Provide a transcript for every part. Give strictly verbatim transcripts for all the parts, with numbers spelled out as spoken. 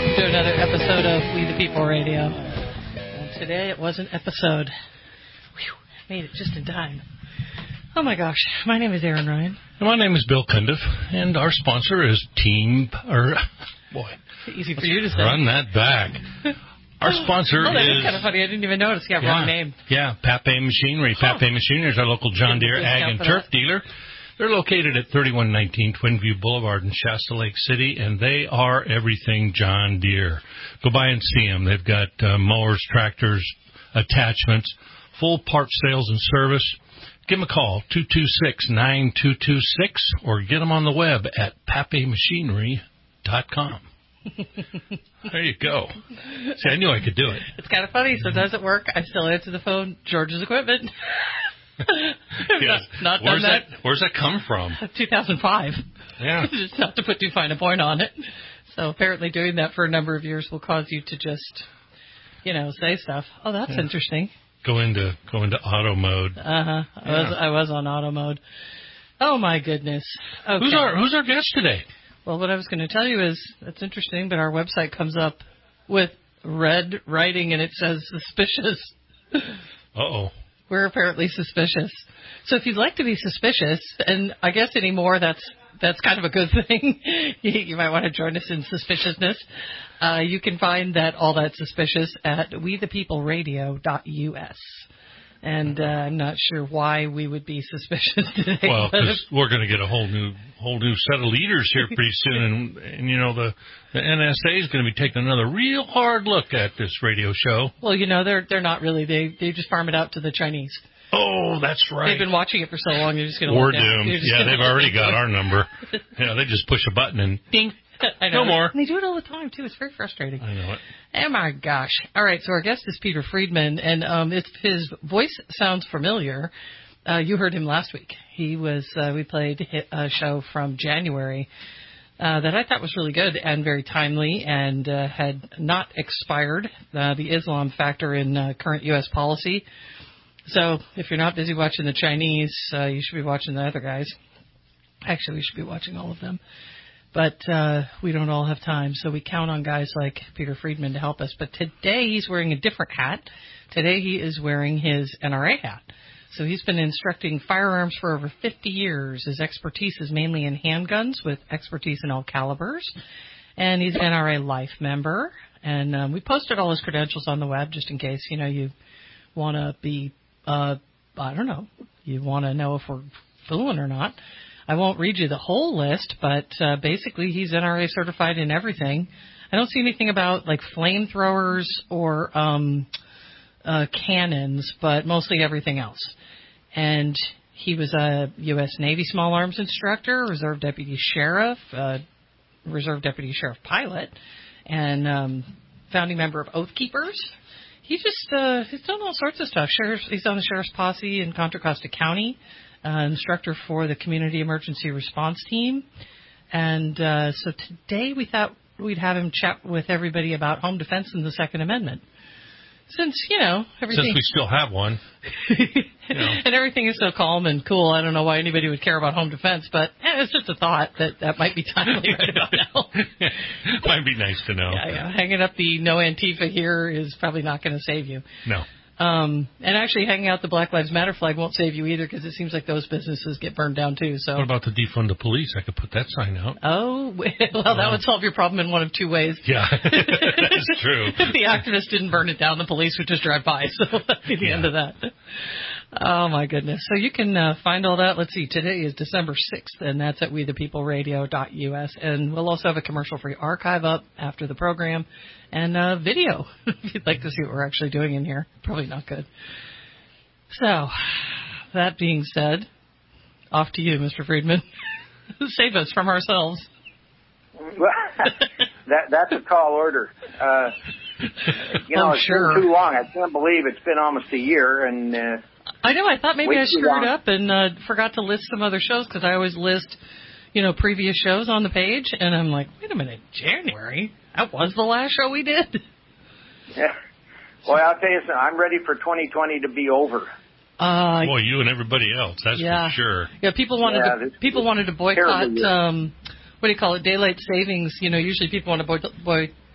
welcome to another episode of We the People Radio. And today it was an episode. Whew, made it just in time. Oh my gosh, my name is Aaron Ryan. And my name is Bill Cundiff, and our sponsor is Team, or, boy. Easy for you to say. Run that back. Our sponsor oh, that is... is kind of funny. I didn't even notice. You got yeah, wrong name. Yeah, Pape Machinery. Huh. Pape Machinery is our local John Deere Ag and Turf dealer. They're located at thirty-one nineteen Twin View Boulevard in Shasta Lake City, and they are everything John Deere. Go by and see them. They've got uh, mowers, tractors, attachments, full parts sales and service. Give them a call, two two six, nine two two six, or get them on the web at pape machinery dot com. There you go. See, I knew I could do it. It's kind of funny. Sometimes at work, I still answer the phone, George's Equipment. Yes. not, not where's done that. that. Where's that come from? two thousand five. Yeah. Just not to put too fine a point on it. So apparently doing that for a number of years will cause you to just, you know, say stuff. Oh, that's yeah. interesting. Go into go into auto mode. Uh huh. I yeah. was I was on auto mode. Oh my goodness. Okay. Who's our Who's our guest today? Well, what I was going to tell you is that's interesting, but our website comes up with red writing and it says suspicious. Uh oh. We're apparently suspicious. So if you'd like to be suspicious, and I guess anymore that's that's kind of a good thing, you, you might want to join us in suspiciousness. Uh, you can find that all that suspicious at we the people radio dot U S. And uh, I'm not sure why we would be suspicious today. Well, because we're going to get a whole new whole new set of leaders here pretty soon, and, and you know the the N S A is going to be taking another real hard look at this radio show. Well, you know they're they're not really. They they just farm it out to the Chinese. Oh, that's right. They've been watching it for so long. You're just going to. We're doomed. Yeah, they've already got our number. Yeah, they just push a button and ding. I know. No more. And they do it all the time, too. It's very frustrating. I know it. Oh, my gosh. All right, so our guest is Peter Friedman, and um, if his voice sounds familiar, uh, you heard him last week. He was, uh, we played a show from January uh, that I thought was really good and very timely and uh, had not expired, uh, the Islam factor in uh, current U S policy. So if you're not busy watching the Chinese, uh, you should be watching the other guys. Actually, we should be watching all of them. But uh, we don't all have time, so we count on guys like Peter Friedman to help us. But today he's wearing a different hat. Today he is wearing his N R A hat. So he's been instructing firearms for over fifty years. His expertise is mainly in handguns with expertise in all calibers. And he's an N R A Life member. And um, we posted all his credentials on the web just in case, you know, you want to be, uh, I don't know, you want to know if we're fooling or not. I won't read you the whole list, but uh, basically he's N R A certified in everything. I don't see anything about like flamethrowers or um, uh, cannons, but mostly everything else. And he was a U S Navy small arms instructor, reserve deputy sheriff, uh, reserve deputy sheriff pilot, and um, founding member of Oath Keepers. He just uh, he's done all sorts of stuff. Sheriff, he's on the sheriff's posse in Contra Costa County. Uh, instructor for the Community Emergency Response Team. And uh, so today we thought we'd have him chat with everybody about home defense and the Second Amendment. Since, you know, everything... Since we still have one. You know. And everything is so calm and cool, I don't know why anybody would care about home defense, but eh, it's just a thought that that might be timely right about now. Might be nice to know. Yeah, yeah. Hanging up the no Antifa here is probably not going to save you. No. Um, and actually hanging out the Black Lives Matter flag won't save you either because it seems like those businesses get burned down too. So what about the defund the police? I could put that sign out. Oh, well, that would solve your problem in one of two ways. Yeah, that's true. If the activists didn't burn it down, the police would just drive by. So that'd be the yeah. end of that. Oh, my goodness. So you can uh, find all that. Let's see. Today is December sixth, and that's at we the people radio dot U S. And we'll also have a commercial-free archive up after the program and uh, video if you'd like to see what we're actually doing in here. Probably not good. So that being said, off to you, Mister Friedman. Save us from ourselves. that That's a tall order. Uh, you know, oh, it's sure. been too long. I can't believe it's been almost a year, and... Uh, I know. I thought maybe I screwed up and uh, forgot to list some other shows because I always list, you know, previous shows on the page. And I'm like, wait a minute, January? That was the last show we did? Yeah. Well, I'll tell you something. I'm ready for twenty twenty to be over. Uh, Boy, you and everybody else, that's yeah. for sure. Yeah, people wanted yeah, to people wanted to boycott, um, what do you call it, daylight savings. You know, usually people want to boy,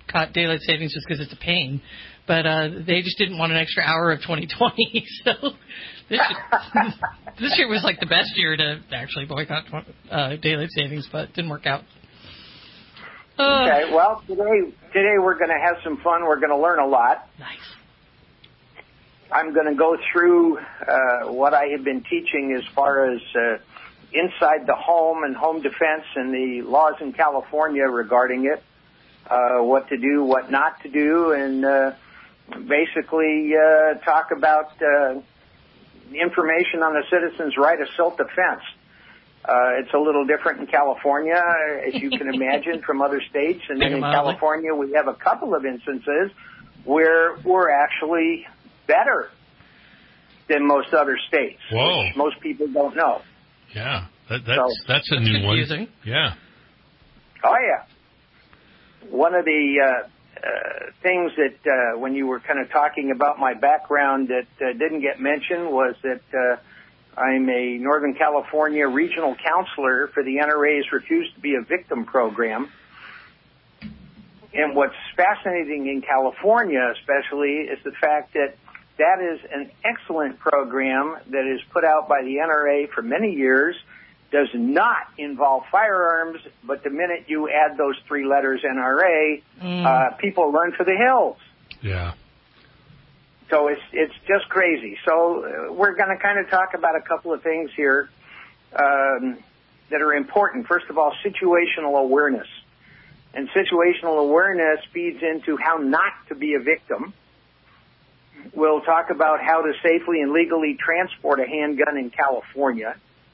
boycott daylight savings just because it's a pain, but uh, they just didn't want an extra hour of twenty twenty. So this year, this year was like the best year to actually boycott uh, daylight savings, but it didn't work out. Uh, okay, well, today today we're going to have some fun. We're going to learn a lot. Nice. I'm going to go through uh, what I have been teaching as far as uh, inside the home and home defense and the laws in California regarding it, uh, what to do, what not to do, and uh, basically uh, talk about uh, information on the citizen's right of self-defense. Uh, it's a little different in California, as you can imagine, from other states. And then in California, we have a couple of instances where we're actually better than most other states, Whoa. which most people don't know. Yeah, that, that's, so, that's a that's new confusing. one. Yeah. Oh, yeah. One of the uh, uh, things that uh, when you were kind of talking about my background that uh, didn't get mentioned was that uh, I'm a Northern California regional counselor for the N R A's Refuse to Be a Victim program. And what's fascinating in California especially is the fact that that is an excellent program that is put out by the N R A for many years, does not involve firearms, but the minute you add those three letters N R A, mm. uh, people run for the hills. Yeah. So it's it's just crazy. So uh, we're going to kind of talk about a couple of things here um, that are important. First of all, situational awareness. And situational awareness feeds into how not to be a victim. We'll talk about how to safely and legally transport a handgun in California.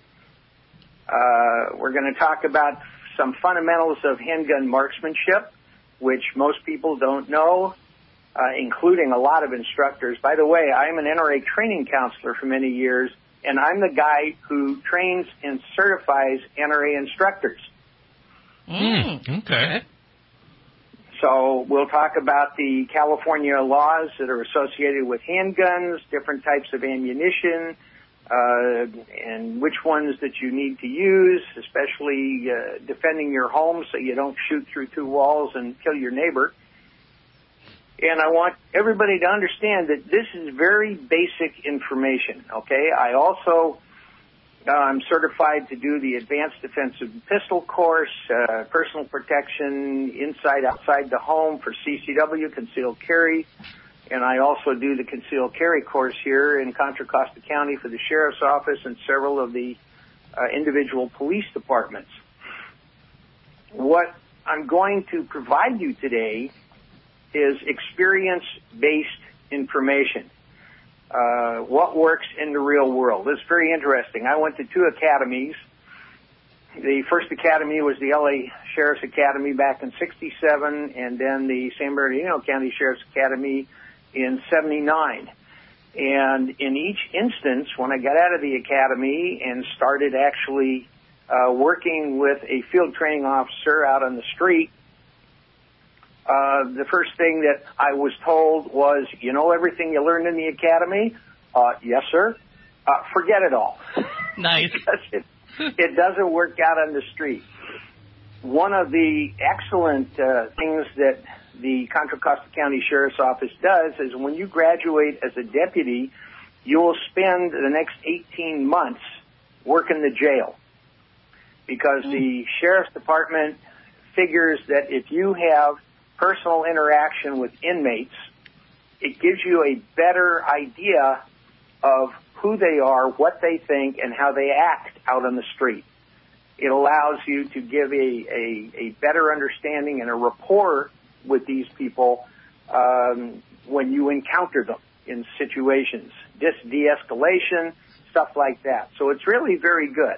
Uh, we're going to talk about some fundamentals of handgun marksmanship, which most people don't know, uh, including a lot of instructors. By the way, I'm an N R A training counselor for many years, and I'm the guy who trains and certifies N R A instructors. Mm, okay. So we'll talk about the California laws that are associated with handguns, different types of ammunition, uh, and which ones that you need to use, especially uh, defending your home so you don't shoot through two walls and kill your neighbor. And I want everybody to understand that this is very basic information, okay? I also I'm certified to do the Advanced Defensive Pistol course, uh, personal protection inside, outside the home for C C W, concealed carry. And I also do the concealed carry course here in Contra Costa County for the Sheriff's Office and several of the uh, individual police departments. What I'm going to provide you today is experience-based information. Uh, what works in the real world. It's very interesting. I went to two academies. The first academy was the L A Sheriff's Academy back in sixty-seven, and then the San Bernardino County Sheriff's Academy in seventy-nine. And in each instance, when I got out of the academy and started actually uh, working with a field training officer out on the street, Uh, the first thing that I was told was, you know everything you learned in the academy? Uh, yes, sir. Uh, forget it all. Nice. it, it doesn't work out on the street. One of the excellent uh, things that the Contra Costa County Sheriff's Office does is when you graduate as a deputy, you will spend the next eighteen months working the jail. Because mm. the Sheriff's Department figures that if you have personal interaction with inmates, it gives you a better idea of who they are, what they think, and how they act out on the street. It allows you to give a, a, a better understanding and a rapport with these people um, when you encounter them in situations, dis de-escalation, stuff like that. So it's really very good.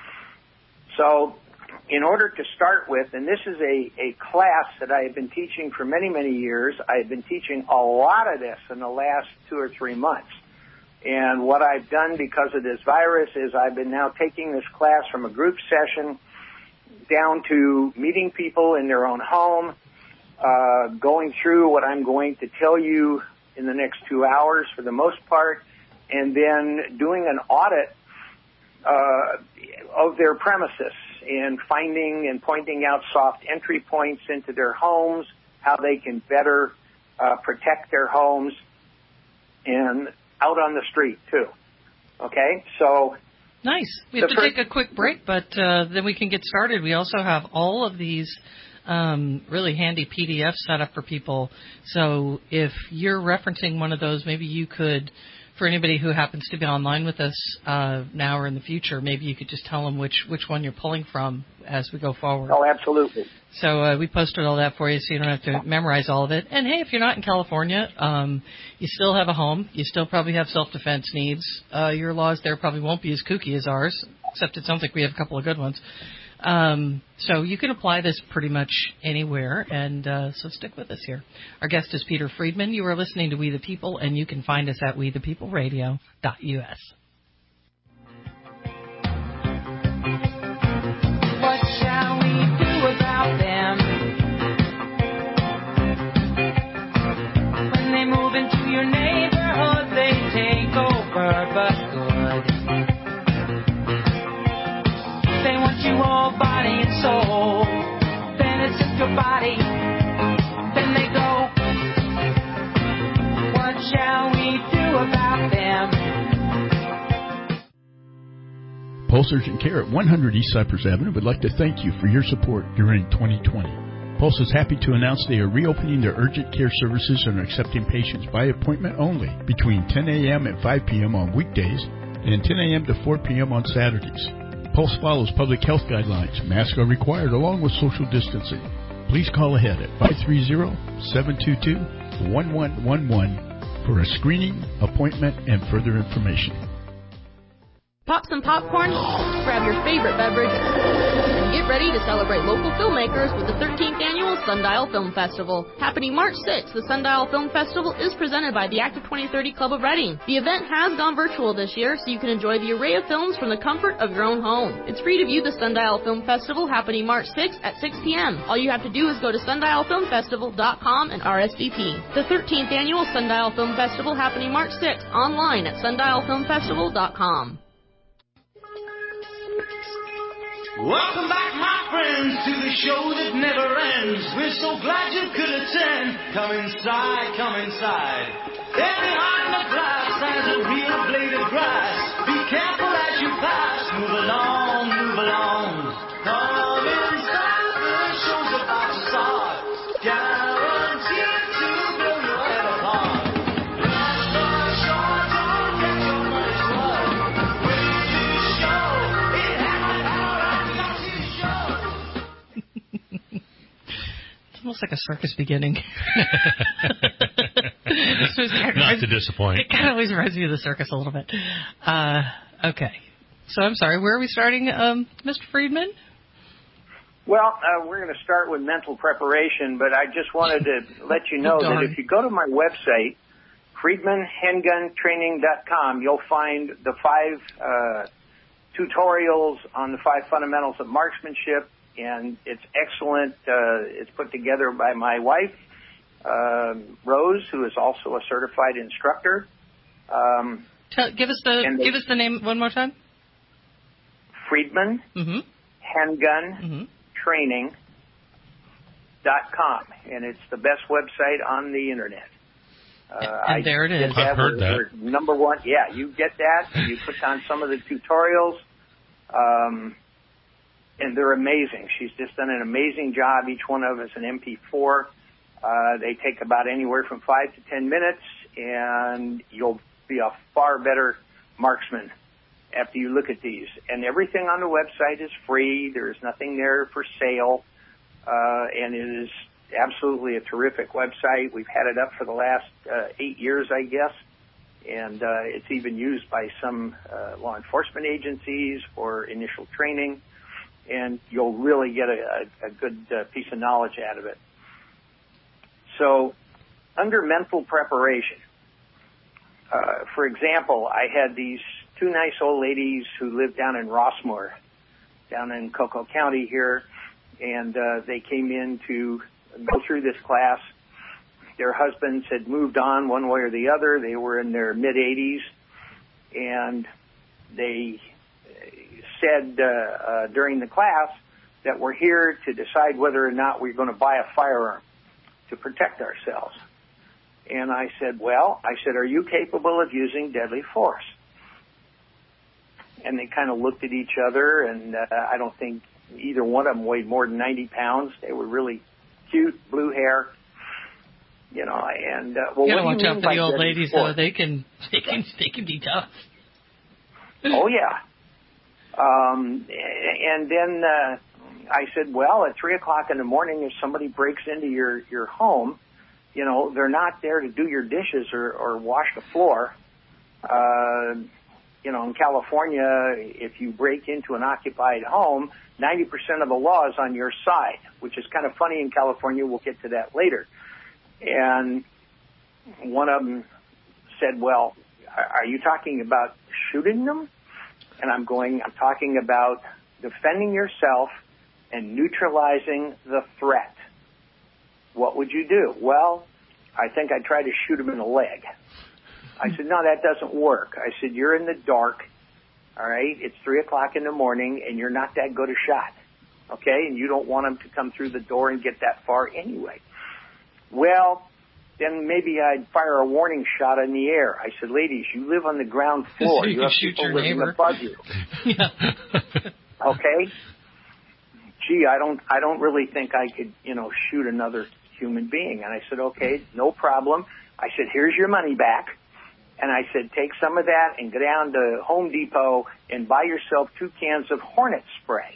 So in order to start with, and this is a, a class that I have been teaching for many, many years. I've been teaching a lot of this in the last two or three months. And what I've done because of this virus is I've been now taking this class from a group session down to meeting people in their own home, uh, going through what I'm going to tell you in the next two hours for the most part, and then doing an audit uh, of their premises and finding and pointing out soft entry points into their homes, how they can better uh, protect their homes and out on the street, too. Okay? So... Nice. We have to first, take a quick break, but uh, then we can get started. We also have all of these um, really handy P D Fs set up for people. So if you're referencing one of those, maybe you could, for anybody who happens to be online with us uh, now or in the future, maybe you could just tell them which, which one you're pulling from as we go forward. Oh, absolutely. So uh, we posted all that for you so you don't have to memorize all of it. And, hey, if you're not in California, um, you still have a home. You still probably have self-defense needs. Uh, your laws there probably won't be as kooky as ours, except it sounds like we have a couple of good ones. Um, so you can apply this pretty much anywhere, and uh, so stick with us here. Our guest is Peter Friedman. You are listening to We the People, and you can find us at we the people radio dot U S. What shall we do about them? When they move into your neighborhood, they take over, but good. They want you all body and soul. Then it's in your body. Then they go. What shall we do about them? Pulse Urgent Care at one hundred East Cypress Avenue would like to thank you for your support during twenty twenty. Pulse is happy to announce they are reopening their urgent care services and are accepting patients by appointment only between ten a.m. and five p.m. on weekdays and ten a.m. to four p.m. on Saturdays. Pulse follows public health guidelines. Masks are required along with social distancing. Please call ahead at five three zero, seven two two, one one one one for a screening, appointment, and further information. Pop some popcorn, grab your favorite beverage, and get ready to celebrate local filmmakers with the thirteenth Annual Sundial Film Festival. Happening March sixth, the Sundial Film Festival is presented by the Active twenty thirty Club of Reading. The event has gone virtual this year, so you can enjoy the array of films from the comfort of your own home. It's free to view the Sundial Film Festival happening March sixth at six p.m. All you have to do is go to sundial film festival dot com and R S V P. The thirteenth Annual Sundial Film Festival happening March sixth online at sundial film festival dot com. Welcome back, my friends, to the show that never ends. We're so glad you could attend. Come inside, come inside. There behind the glass stands a real blade of grass. Be careful as you pass. Move along, move along. Come inside, the show's about to start. Guaranteed to blow your head apart. Life is short, don't get your money's worth. When you show, it happened all right. It's almost like a circus beginning. Not to disappoint. It kind of always reminds me of the circus a little bit. Uh, okay. So I'm sorry, where are we starting, um, Mister Friedman? Well, uh, we're going to start with mental preparation, but I just wanted to let you know oh, that if you go to my website, friedman handgun training dot com, you'll find the five uh, tutorials on the five fundamentals of marksmanship, and it's excellent. Uh, it's put together by my wife, uh, Rose, who is also a certified instructor. Um, Tell, give us the they, give us the name one more time. Friedman mm-hmm. handgun mm-hmm. training dot com, and it's the best website on the internet. Uh, and there it is. I've heard that. We're number one. Yeah, you get that. You click on some of the tutorials, um, and they're amazing. She's just done an amazing job. Each one of us an M P four. Uh, they take about anywhere from five to ten minutes, and you'll be a far better marksman after you look at these. And everything on the website is free. There is nothing there for sale, uh, and it is absolutely a terrific website. We've had it up for the last uh, eight years, I guess, and uh, it's even used by some uh, law enforcement agencies for initial training, and you'll really get a, a, a good uh, piece of knowledge out of it. So, under mental preparation, uh, for example, I had these two nice old ladies who live down in Rossmoor, down in Cocoa County here, and uh, they came in to go through this class. Their husbands had moved on one way or the other. They were in their mid-eighties, and they said uh, uh, during the class that we're here to decide whether or not we're going to buy a firearm. to protect ourselves. And I said, well, I said, are you capable of using deadly force? And they kind of looked at each other, and uh, I don't think either one of them weighed more than ninety pounds. They were really cute, blue hair, you know. And uh, well, you what gotta do you watch mean out for by the old deadly ladies, force? though. They can, they can, they can be tough. Oh yeah. Um, and then uh, I said, well, at three o'clock in the morning, if somebody breaks into your your home, you know, they're not there to do your dishes or, or wash the floor. Uh, you know, in California, if you break into an occupied home, ninety percent of the law is on your side, which is kind of funny in California. We'll get to that later. And one of them said, well, are you talking about shooting them? And I'm going, I'm talking about defending yourself and neutralizing the threat. What would you do? Well, I think I'd try to shoot him in the leg. I said, no, that doesn't work. I said, you're in the dark, all right? It's three o'clock in the morning, and you're not that good a shot, okay? And you don't want him to come through the door and get that far anyway. Well, then maybe I'd fire a warning shot in the air. I said, ladies, you live on the ground floor. So you you have shoot people your living neighbor. above you. Yeah. Okay? Gee, I don't, I don't really think I could, you know, shoot another human being. And I said, okay, no problem. I said, here's your money back. And I said, take some of that and go down to Home Depot and buy yourself two cans of Hornet spray.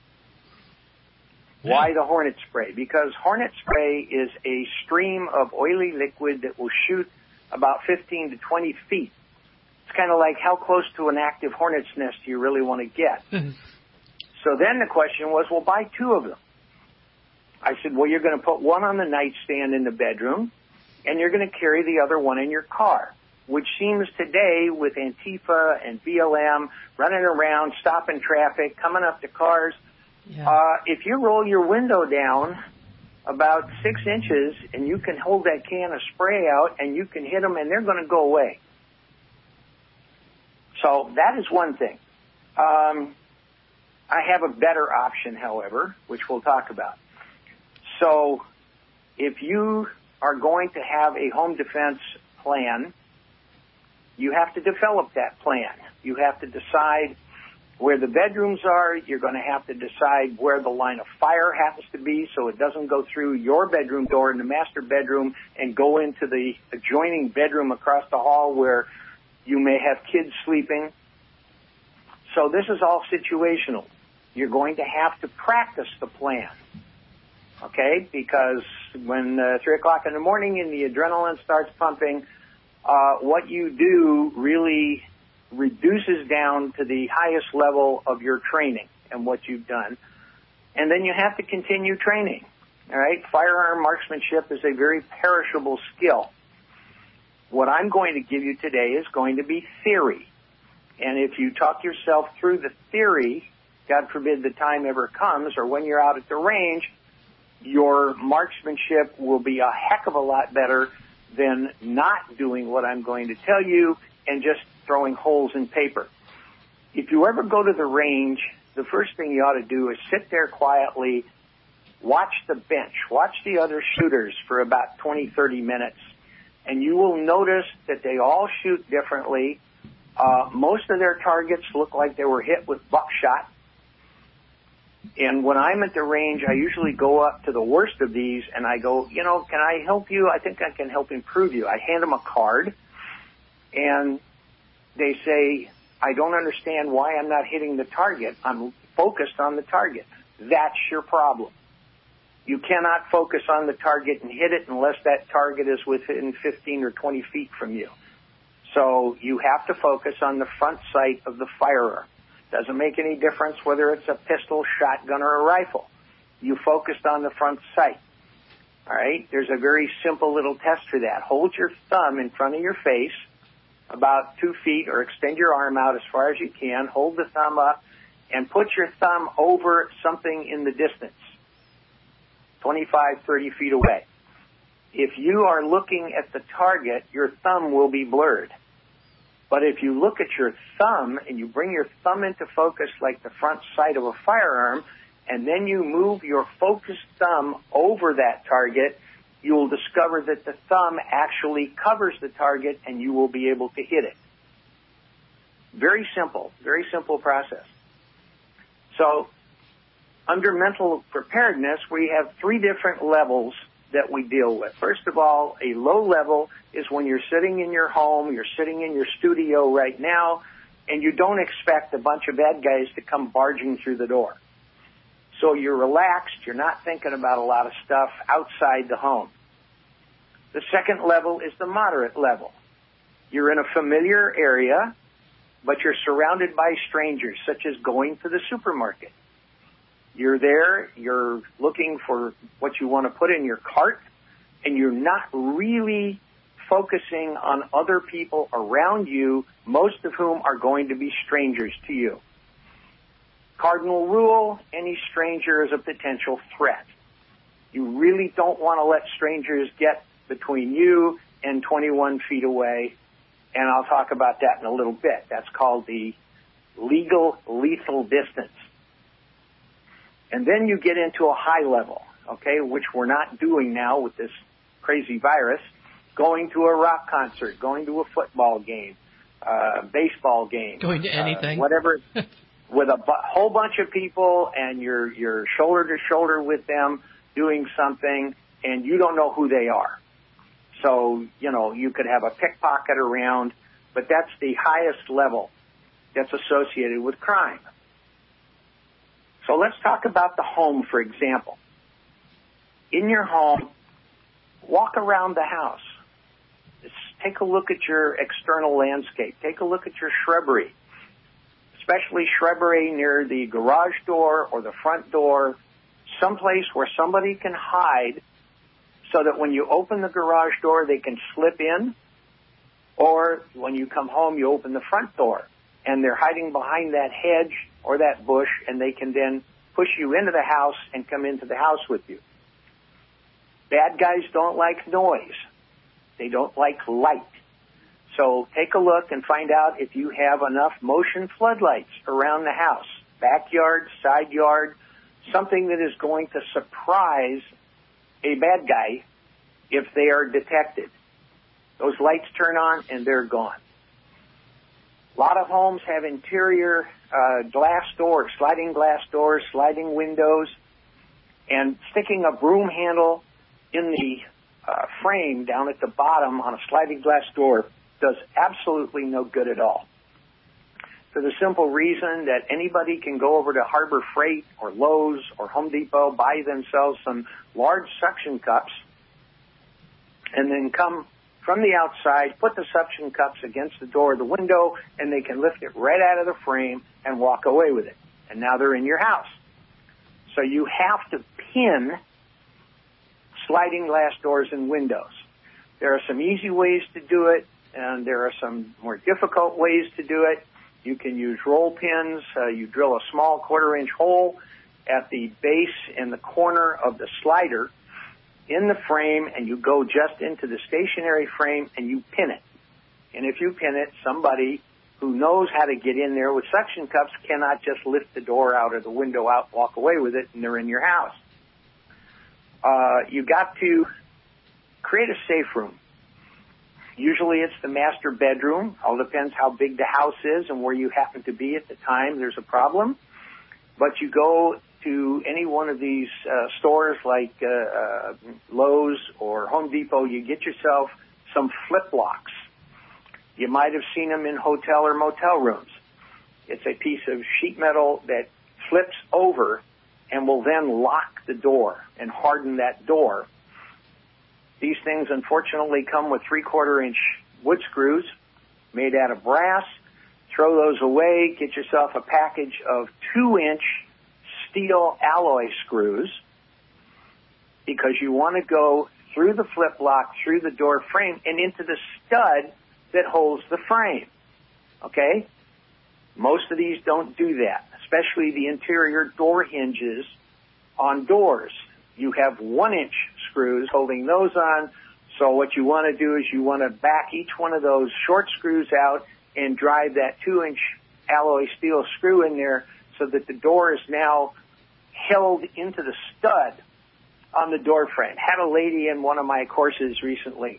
Yeah. Why the Hornet spray? Because Hornet spray is a stream of oily liquid that will shoot about fifteen to twenty feet. It's kind of like how close to an active hornet's nest do you really want to get? So then the question was, well, buy two of them. I said, well, you're going to put one on the nightstand in the bedroom, and you're going to carry the other one in your car, which seems today with Antifa and B L M running around, stopping traffic, coming up to cars. Yeah. Uh, if you roll your window down about six inches and you can hold that can of spray out and you can hit them and they're going to go away. So that is one thing. Um, I have a better option, however, which we'll talk about. So if you are going to have a home defense plan, you have to develop that plan. You have to decide where the bedrooms are. You're going to have to decide where the line of fire happens to be so it doesn't go through your bedroom door in the master bedroom and go into the adjoining bedroom across the hall where you may have kids sleeping. So this is all situational. You're going to have to practice the plan, okay? Because when uh, three o'clock in the morning and the adrenaline starts pumping, uh, what you do really reduces down to the highest level of your training and what you've done. And then you have to continue training, all right? Firearm marksmanship is a very perishable skill. What I'm going to give you today is going to be theory. And if you talk yourself through the theory, God forbid the time ever comes, or when you're out at the range, your marksmanship will be a heck of a lot better than not doing what I'm going to tell you and just throwing holes in paper. If you ever go to the range, the first thing you ought to do is sit there quietly, watch the bench, watch the other shooters for about twenty, thirty minutes, and you will notice that they all shoot differently. Uh, most of their targets look like they were hit with buckshot. And when I'm at the range, I usually go up to the worst of these and I go, you know, can I help you? I think I can help improve you. I hand them a card and they say, I don't understand why I'm not hitting the target. I'm focused on the target. That's your problem. You cannot focus on the target and hit it unless that target is within fifteen or twenty feet from you. So you have to focus on the front sight of the firearm. Doesn't make any difference whether it's a pistol, shotgun, or a rifle. You focused on the front sight. All right? There's a very simple little test for that. Hold your thumb in front of your face about two feet or extend your arm out as far as you can. Hold the thumb up and put your thumb over something in the distance, twenty-five, thirty feet away. If you are looking at the target, your thumb will be blurred. But if you look at your thumb and you bring your thumb into focus like the front sight of a firearm, and then you move your focused thumb over that target, you will discover that the thumb actually covers the target and you will be able to hit it. Very simple, very simple process. So under mental preparedness, we have three different levels that we deal with. First of all, a low level is when you're sitting in your home, you're sitting in your studio right now, and you don't expect a bunch of bad guys to come barging through the door. So you're relaxed, you're not thinking about a lot of stuff outside the home. The second level is the moderate level. You're in a familiar area, but you're surrounded by strangers, such as going to the supermarket. You're there, you're looking for what you want to put in your cart, and you're not really focusing on other people around you, most of whom are going to be strangers to you. Cardinal rule, any stranger is a potential threat. You really don't want to let strangers get between you and twenty-one feet away, and I'll talk about that in a little bit. That's called the legal lethal distance. And then you get into a high level, okay, which we're not doing now with this crazy virus, going to a rock concert, going to a football game, uh, baseball game. Going to anything. Uh, whatever, with a bu- whole bunch of people, and you're, you're shoulder to shoulder with them doing something, and you don't know who they are. So, you know, you could have a pickpocket around, but that's the highest level that's associated with crime. So let's talk about the home, for example. In your home, walk around the house. Just take a look at your external landscape. Take a look at your shrubbery, especially shrubbery near the garage door or the front door, someplace where somebody can hide so that when you open the garage door, they can slip in, or when you come home, you open the front door, and they're hiding behind that hedge or that bush, and they can then push you into the house and come into the house with you. Bad guys don't like noise. They don't like light. So take a look and find out if you have enough motion floodlights around the house, backyard, side yard, something that is going to surprise a bad guy if they are detected. Those lights turn on and they're gone. A lot of homes have interior uh, glass doors, sliding glass doors, sliding windows, and sticking a broom handle in the uh, frame down at the bottom on a sliding glass door does absolutely no good at all. For the simple reason that anybody can go over to Harbor Freight or Lowe's or Home Depot, buy themselves some large suction cups, and then come from the outside, put the suction cups against the door or the window, and they can lift it right out of the frame and walk away with it. And now they're in your house. So you have to pin sliding glass doors and windows. There are some easy ways to do it, and there are some more difficult ways to do it. You can use roll pins. Uh, you drill a small quarter-inch hole at the base and the corner of the slider in the frame, and you go just into the stationary frame and you pin it. And if you pin it, somebody who knows how to get in there with suction cups cannot just lift the door out or the window out, walk away with it, and they're in your house. Uh, you got to create a safe room. Usually it's the master bedroom. All depends how big the house is and where you happen to be at the time. There's a problem. But you go to any one of these uh, stores like uh, uh, Lowe's or Home Depot, you get yourself some flip locks. You might have seen them in hotel or motel rooms. It's a piece of sheet metal that flips over and will then lock the door and harden that door. These things, unfortunately, come with three-quarter inch wood screws made out of brass. Throw those away. Get yourself a package of two-inch steel alloy screws, because you want to go through the flip lock, through the door frame, and into the stud that holds the frame. Okay? Most of these don't do that, especially the interior door hinges on doors. You have one-inch screws holding those on, so what you want to do is you want to back each one of those short screws out and drive that two-inch alloy steel screw in there so that the door is now held into the stud on the door frame. Had a lady in one of my courses recently.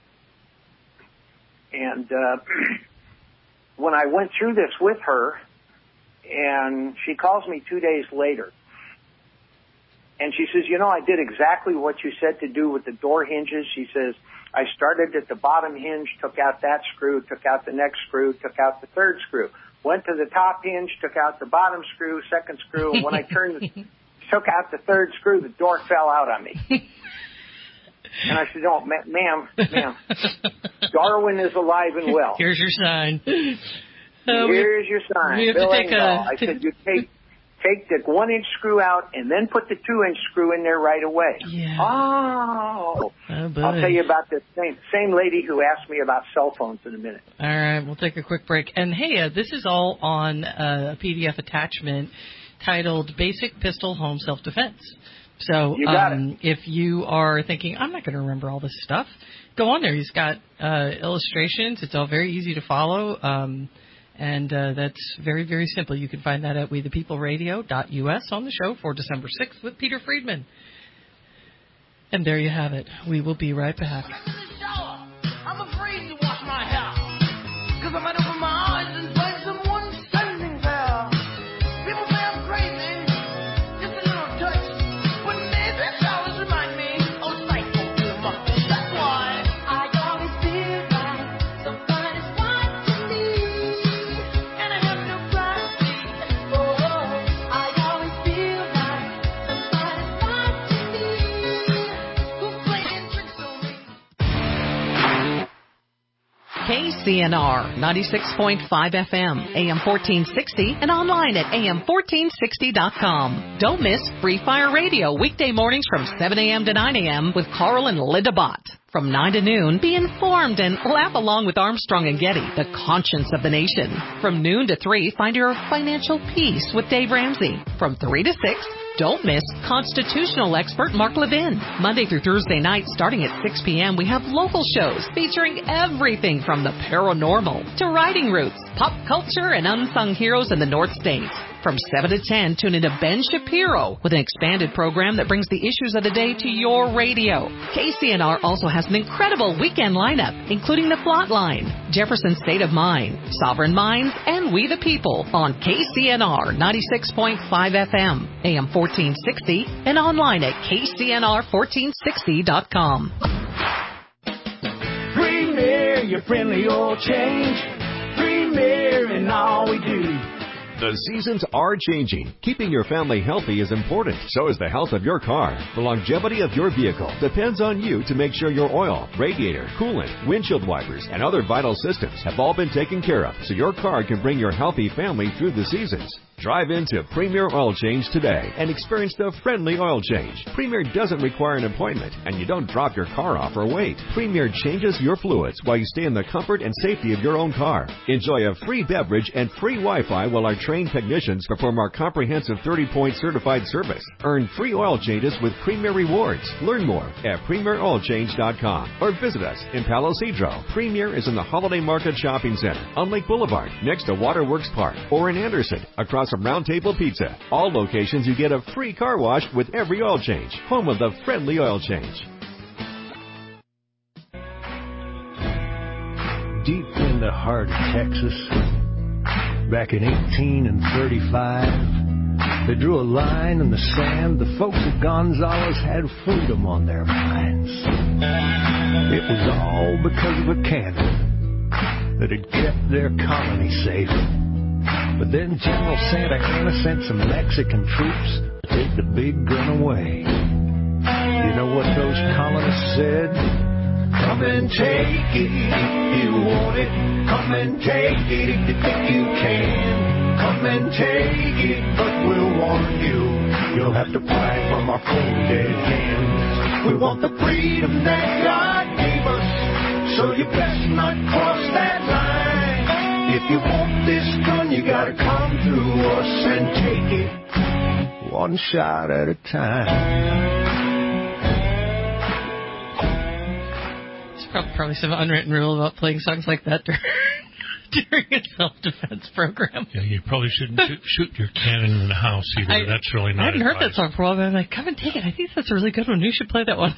And uh, when I went through this with her, and she calls me two days later, and she says, you know, I did exactly what you said to do with the door hinges. She says, I started at the bottom hinge, took out that screw, took out the next screw, took out the third screw. Went to the top hinge, took out the bottom screw, second screw, and when I turned the, took out the third screw, the door fell out on me. And I said, oh, ma- ma'am, ma'am, Darwin is alive and well. Here's your sign. Uh, Here's your sign. We have Bill to take Engdahl. a, I said, you take take the one-inch screw out and then put the two-inch screw in there right away. Yeah. Oh. Oh, I'll tell you about this same, same lady who asked me about cell phones in a minute. All right, we'll take a quick break. And, hey, uh, this is all on uh, a P D F attachment titled Basic Pistol Home Self-Defense. So You got um, it. if you are thinking, I'm not going to remember all this stuff, go on there. He's got uh, illustrations. It's all very easy to follow. Um, and uh, that's very, very simple. You can find that at we the people radio dot U S on the show for December sixth with Peter Friedman. And there you have it. We will be right back. I'm afraid to wash my hair, because I might open my eyes and find someone standing there. People say I'm crazy, just a little touch, but maybe showers remind me of psycho too much. That's why I always feel like someone is watching me, and I have no privacy. Oh, I always feel like someone is watching me, who's playing tricks on me. K C N R ninety-six point five F M, A M fourteen sixty, and online at A M fourteen sixty dot com. Don't miss Free Fire Radio weekday mornings from seven a.m. to nine a.m. with Carl and Linda Bott. From nine to noon, be informed and laugh along with Armstrong and Getty, the conscience of the nation. From noon to three, find your financial peace with Dave Ramsey. From three to six, don't miss constitutional expert Mark Levin. Monday through Thursday night, starting at six p.m., we have local shows featuring everything from the paranormal to riding routes, pop culture, and unsung heroes in the North States. From seven to ten, tune into Ben Shapiro with an expanded program that brings the issues of the day to your radio. K C N R also has an incredible weekend lineup, including The Plot Line, Jefferson State of Mind, Sovereign Minds, and We the People on K C N R ninety-six point five F M, A M fourteen sixty, and online at K C N R fourteen sixty dot com. Premier, your friendly oil change. Premier in all we do. The seasons are changing. Keeping your family healthy is important. So is the health of your car. The longevity of your vehicle depends on you to make sure your oil, radiator, coolant, windshield wipers, and other vital systems have all been taken care of so your car can bring your healthy family through the seasons. Drive into Premier Oil Change today and experience the friendly oil change. Premier doesn't require an appointment, and you don't drop your car off or wait. Premier changes your fluids while you stay in the comfort and safety of your own car. Enjoy a free beverage and free Wi-Fi while our trained technicians perform our comprehensive thirty-point certified service. Earn free oil changes with Premier Rewards. Learn more at premier oil change dot com or visit us in Palo Cedro. Premier is in the Holiday Market Shopping Center on Lake Boulevard next to Waterworks Park, or in Anderson across from Round Table Pizza. All locations you get a free car wash with every oil change. Home of the friendly oil change. Deep in the heart of Texas, back in eighteen thirty-five, they drew a line in the sand. The folks at Gonzales had freedom on their minds. It was all because of a cannon that had kept their colony safe. But then General Santa Anna sent some Mexican troops to take the big gun away. You know what those colonists said? Come and take it if you want it. Come and take it if you think you can. Come and take it, but we'll warn you, you'll have to pry from our cold dead hands. We want the freedom that God gave us, so you best not cross that line. If you want this gun, you gotta come through us and take it one shot at a time. There's probably some unwritten rule about playing songs like that during a self-defense program. Yeah, you probably shouldn't shoot, shoot your cannon in the house either. I, that's really not I hadn't advised. heard that song for a while, but I'm like, come and take it. I think that's a really good one. You should play that one.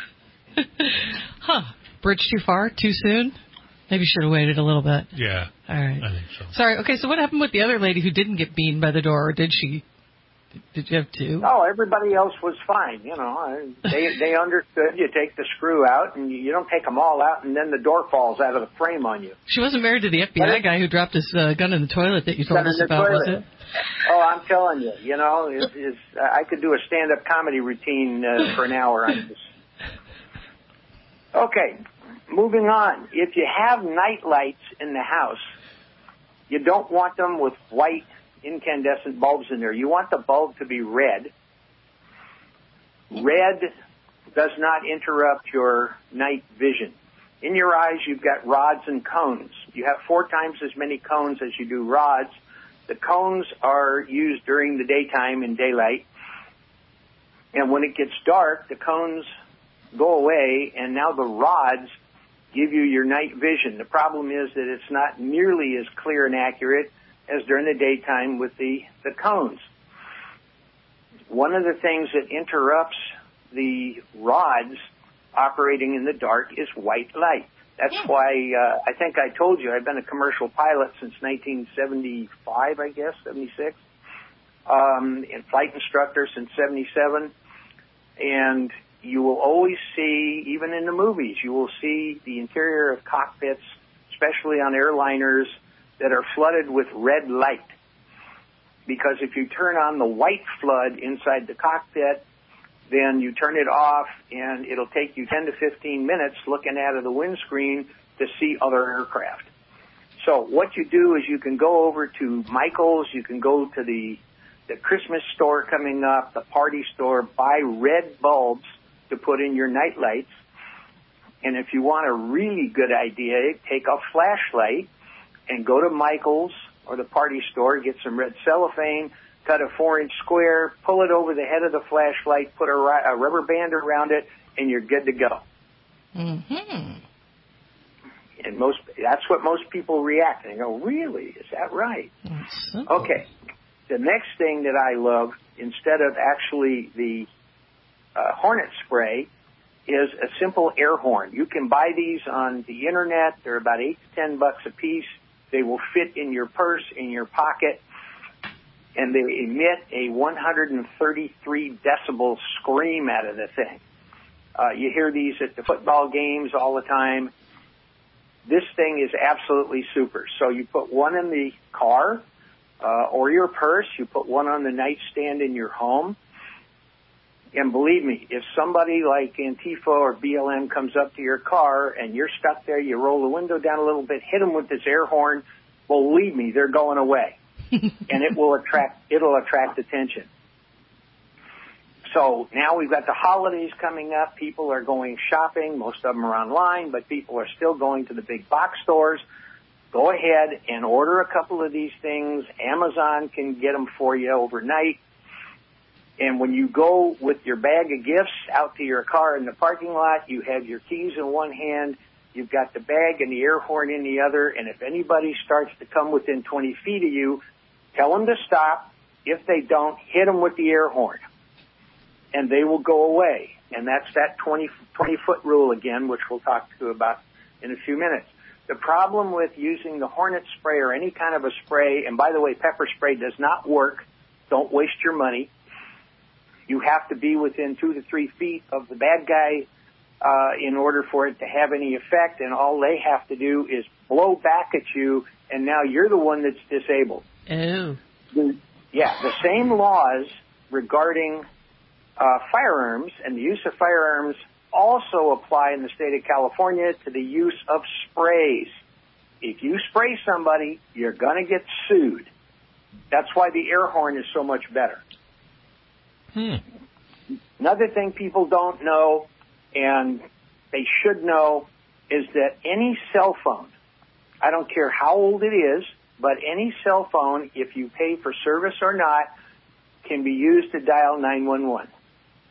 Huh. Bridge too far? Too soon? Maybe should have waited a little bit. Yeah. All right. I think so. Sorry. Okay, so what happened with the other lady who didn't get beamed by the door, or did she? Did you have two? Oh, everybody else was fine. You know, they they understood. You take the screw out, and you, you don't take them all out, and then the door falls out of the frame on you. She wasn't married to the F B I guy who dropped his uh, gun in the toilet that you told us about, toilet. was it? Oh, I'm telling you. You know, it's, it's, uh, I could do a stand-up comedy routine uh, for an hour on this. Okay, moving on. If you have night lights in the house, you don't want them with white incandescent bulbs in there. You want the bulb to be red. Red does not interrupt your night vision. In your eyes, you've got rods and cones. You have four times as many cones as you do rods. The cones are used during the daytime in daylight. And when it gets dark, the cones go away, and now the rods give you your night vision. The problem is that it's not nearly as clear and accurate as during the daytime with the, the cones. One of the things that interrupts the rods operating in the dark is white light. That's yeah. why uh, I think I told you I've been a commercial pilot since nineteen seventy-five, I guess, seventy-six, um, and flight instructor since seventy-seven. And you will always see, even in the movies, you will see the interior of cockpits, especially on airliners, that are flooded with red light. Because if you turn on the white flood inside the cockpit, then you turn it off and it'll take you ten to fifteen minutes looking out of the windscreen to see other aircraft. So what you do is you can go over to Michael's, you can go to the, the Christmas store coming up, the party store, buy red bulbs to put in your night lights. And if you want a really good idea, take a flashlight and go to Michael's or the party store, get some red cellophane, cut a four-inch square, pull it over the head of the flashlight, put a, a rubber band around it, and you're good to go. Mm-hmm. And most that's what most people react. They go, really? Is that right? That's simple. Okay. The next thing that I love, instead of actually the uh, Hornet spray, is a simple air horn. You can buy these on the internet. They're about eight to ten bucks a piece. They will fit in your purse, in your pocket, and they emit a one hundred thirty-three decibel scream out of the thing. Uh, you hear these at the football games all the time. This thing is absolutely super. So you put one in the car uh, or your purse. You put one on the nightstand in your home. And believe me, if somebody like Antifa or B L M comes up to your car and you're stuck there, you roll the window down a little bit, hit them with this air horn, believe me, they're going away. And it will attract, it'll attract attention. So now we've got the holidays coming up. People are going shopping. Most of them are online, but people are still going to the big box stores. Go ahead and order a couple of these things. Amazon can get them for you overnight. And when you go with your bag of gifts out to your car in the parking lot, you have your keys in one hand, you've got the bag and the air horn in the other, and if anybody starts to come within twenty feet of you, tell them to stop. If they don't, hit them with the air horn, and they will go away. And that's that twenty, twenty-foot rule again, which we'll talk to about in a few minutes. The problem with using the Hornet spray or any kind of a spray, and by the way, pepper spray does not work. Don't waste your money. You have to be within two to three feet of the bad guy uh, in order for it to have any effect, and all they have to do is blow back at you, and now you're the one that's disabled. Oh. The, yeah, the same laws regarding uh, firearms and the use of firearms also apply in the state of California to the use of sprays. If you spray somebody, you're going to get sued. That's why the air horn is so much better. Hmm. Another thing people don't know, and they should know, is that any cell phone, I don't care how old it is, but any cell phone, if you pay for service or not, can be used to dial nine one one.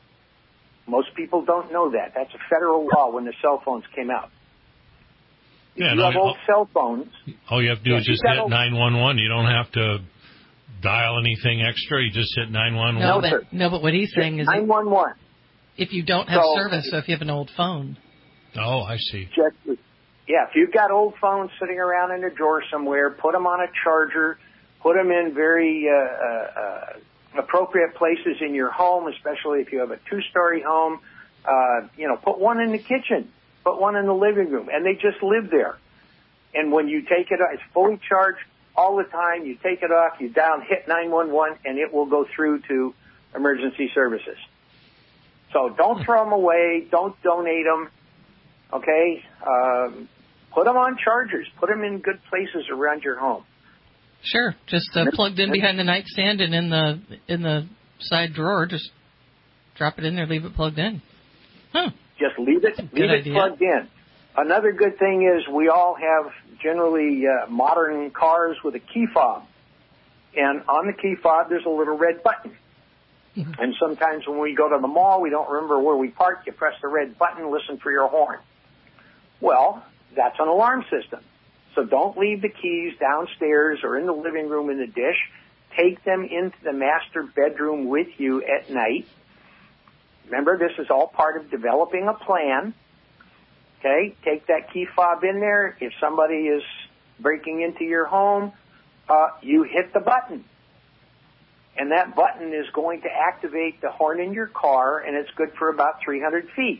Most people don't know that. That's a federal law when the cell phones came out. If yeah, you no, have old cell phones. All you have to do yeah, is just hit nine one one. You don't have to dial anything extra. You just hit nine one one. No, but, no, but what he's saying is nine one one. If you don't have so, service, so if you have an old phone. Oh, I see. Just, yeah, if you've got old phones sitting around in a drawer somewhere, put them on a charger, put them in very uh, uh, appropriate places in your home, especially if you have a two-story home. Uh, you know, put one in the kitchen, put one in the living room, and they just live there. And when you take it, it's fully charged all the time. You take it off, you down, hit nine one one, and it will go through to emergency services. So don't throw them away. Don't donate them. Okay? Um, put them on chargers. Put them in good places around your home. Sure. Just uh, plugged in behind the nightstand and in the in the side drawer. Just drop it in there. Leave it plugged in. Huh. Just leave it. Leave it idea. plugged in. Another good thing is we all have generally uh, modern cars with a key fob, and on the key fob there's a little red button. Mm-hmm. And sometimes when we go to the mall, we don't remember where we parked. You press the red button, listen for your horn. Well, that's an alarm system. So don't leave the keys downstairs or in the living room in the dish. Take them into the master bedroom with you at night. Remember, this is all part of developing a plan. Okay, take that key fob in there. If somebody is breaking into your home, uh, you hit the button. And that button is going to activate the horn in your car, and it's good for about three hundred feet.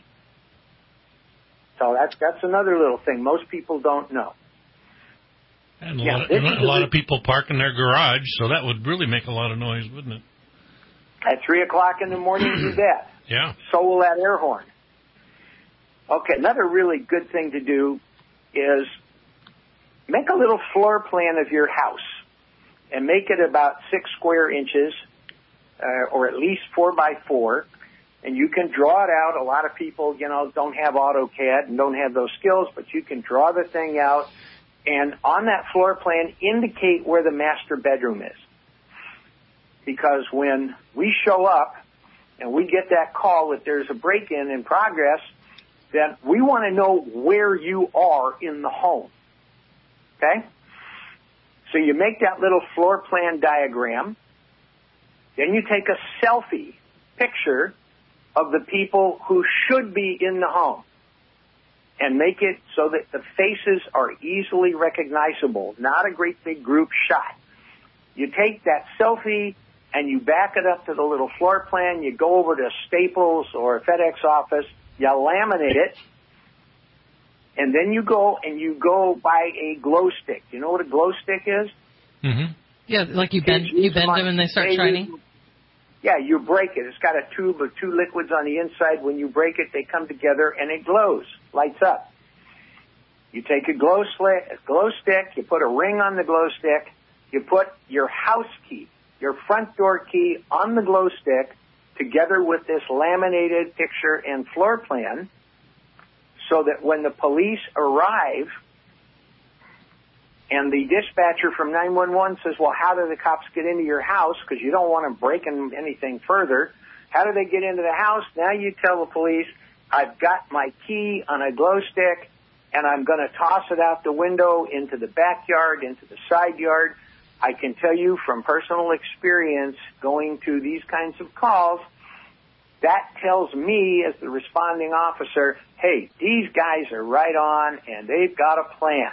So that's that's another little thing most people don't know. And a yeah, lot, of, a lot of people park in their garage, so that would really make a lot of noise, wouldn't it? At three o'clock in the morning, you bet. Yeah. So will that air horn. Okay, another really good thing to do is make a little floor plan of your house and make it about six square inches, uh, or at least four by four, and you can draw it out. A lot of people, you know, don't have AutoCAD and don't have those skills, but you can draw the thing out, and on that floor plan, indicate where the master bedroom is. Because when we show up and we get that call that there's a break-in in progress, then we want to know where you are in the home. Okay? So you make that little floor plan diagram. Then you take a selfie picture of the people who should be in the home and make it so that the faces are easily recognizable, not a great big group shot. You take that selfie and you back it up to the little floor plan. You go over to Staples or a FedEx office. You laminate it. And then you go and you go buy a glow stick. You know what a glow stick is? Mm-hmm. Yeah, like you bend you bend them and they start shining? Yeah, you break it. It's got a tube of two liquids on the inside. When you break it, they come together and it glows, lights up. You take a glow, sli- a glow stick, you put a ring on the glow stick, you put your house key, your front door key on the glow stick together with this laminated picture and floor plan, so that when the police arrive and the dispatcher from nine one one says, well, how do the cops get into your house? Because you don't want them breaking anything further. How do they get into the house? Now you tell the police, I've got my key on a glow stick, and I'm going to toss it out the window into the backyard, into the side yard. I can tell you from personal experience going to these kinds of calls, that tells me as the responding officer, hey, these guys are right on and they've got a plan.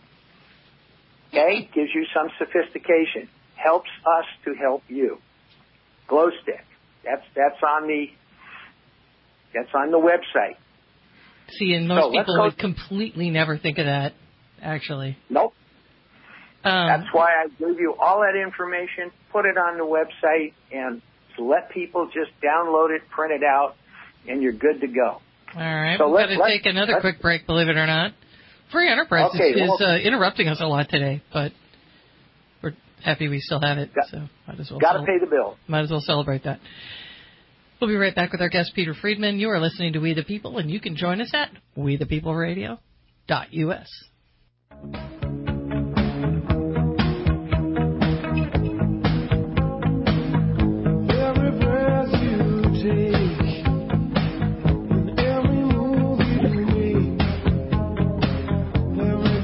Okay? Gives you some sophistication. Helps us to help you. Glow stick. That's that's on the that's on the website. See, and most so people would completely never think of that, actually. Nope. Um, that's why I gave you all that information, put it on the website, and let people just download it, print it out, and you're good to go. All right. So We've got to take another quick break, believe it or not. Free Enterprise okay, is, well, is uh, interrupting us a lot today, but we're happy we still have it, got, so might as well. Got to pay the bill. Might as well celebrate that. We'll be right back with our guest, Peter Friedman. You are listening to We the People, and you can join us at we the people radio dot U S. Every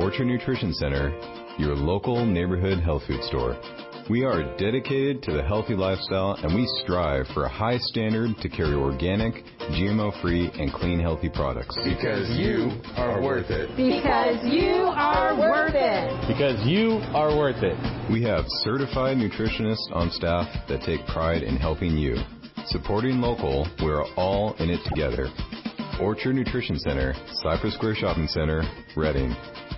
Orchard Nutrition Center, your local neighborhood health food store. We are dedicated to the healthy lifestyle, and we strive for a high standard to carry organic, G M O-free, and clean, healthy products. Because you are worth it. Because you are worth it. Because you are worth it. We have certified nutritionists on staff that take pride in helping you. Supporting local, we're all in it together. Orchard Nutrition Center, Cypress Square Shopping Center, Reading.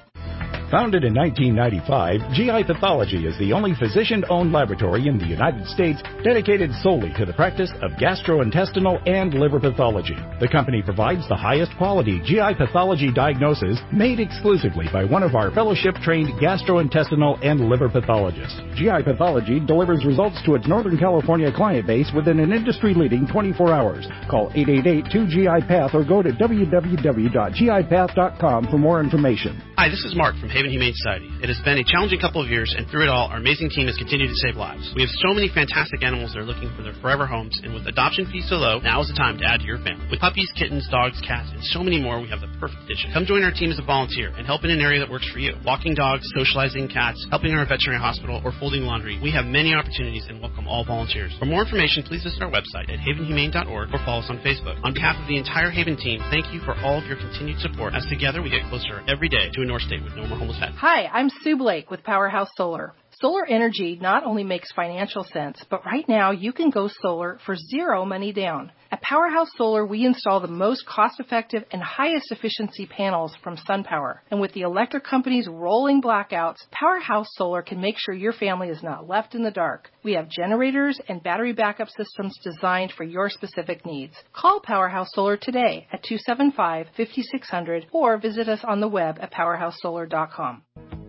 Founded in nineteen ninety-five, G I Pathology is the only physician-owned laboratory in the United States dedicated solely to the practice of gastrointestinal and liver pathology. The company provides the highest quality G I pathology diagnosis made exclusively by one of our fellowship-trained gastrointestinal and liver pathologists. G I Pathology delivers results to its Northern California client base within an industry-leading twenty-four hours. Call eight eight eight, two G I Path or go to w w w dot g i path dot com for more information. Hi, this is Mark from Haven Humane Society. It has been a challenging couple of years, and through it all, our amazing team has continued to save lives. We have so many fantastic animals that are looking for their forever homes, and with adoption fees so low, now is the time to add to your family. With puppies, kittens, dogs, cats, and so many more, we have the perfect addition. Come join our team as a volunteer and help in an area that works for you. Walking dogs, socializing cats, helping our veterinary hospital, or folding laundry. We have many opportunities and welcome all volunteers. For more information, please visit our website at haven humane dot org or follow us on Facebook. On behalf of the entire Haven team, thank you for all of your continued support, as together we get closer every day to a North State with no more homeless pets. Hi, I'm Sue Blake with Powerhouse Solar. Solar energy not only makes financial sense, but right now you can go solar for zero money down. At Powerhouse Solar, we install the most cost-effective and highest efficiency panels from SunPower. And with the electric company's rolling blackouts, Powerhouse Solar can make sure your family is not left in the dark. We have generators and battery backup systems designed for your specific needs. Call Powerhouse Solar today at two seven five, five six zero zero or visit us on the web at powerhouse solar dot com.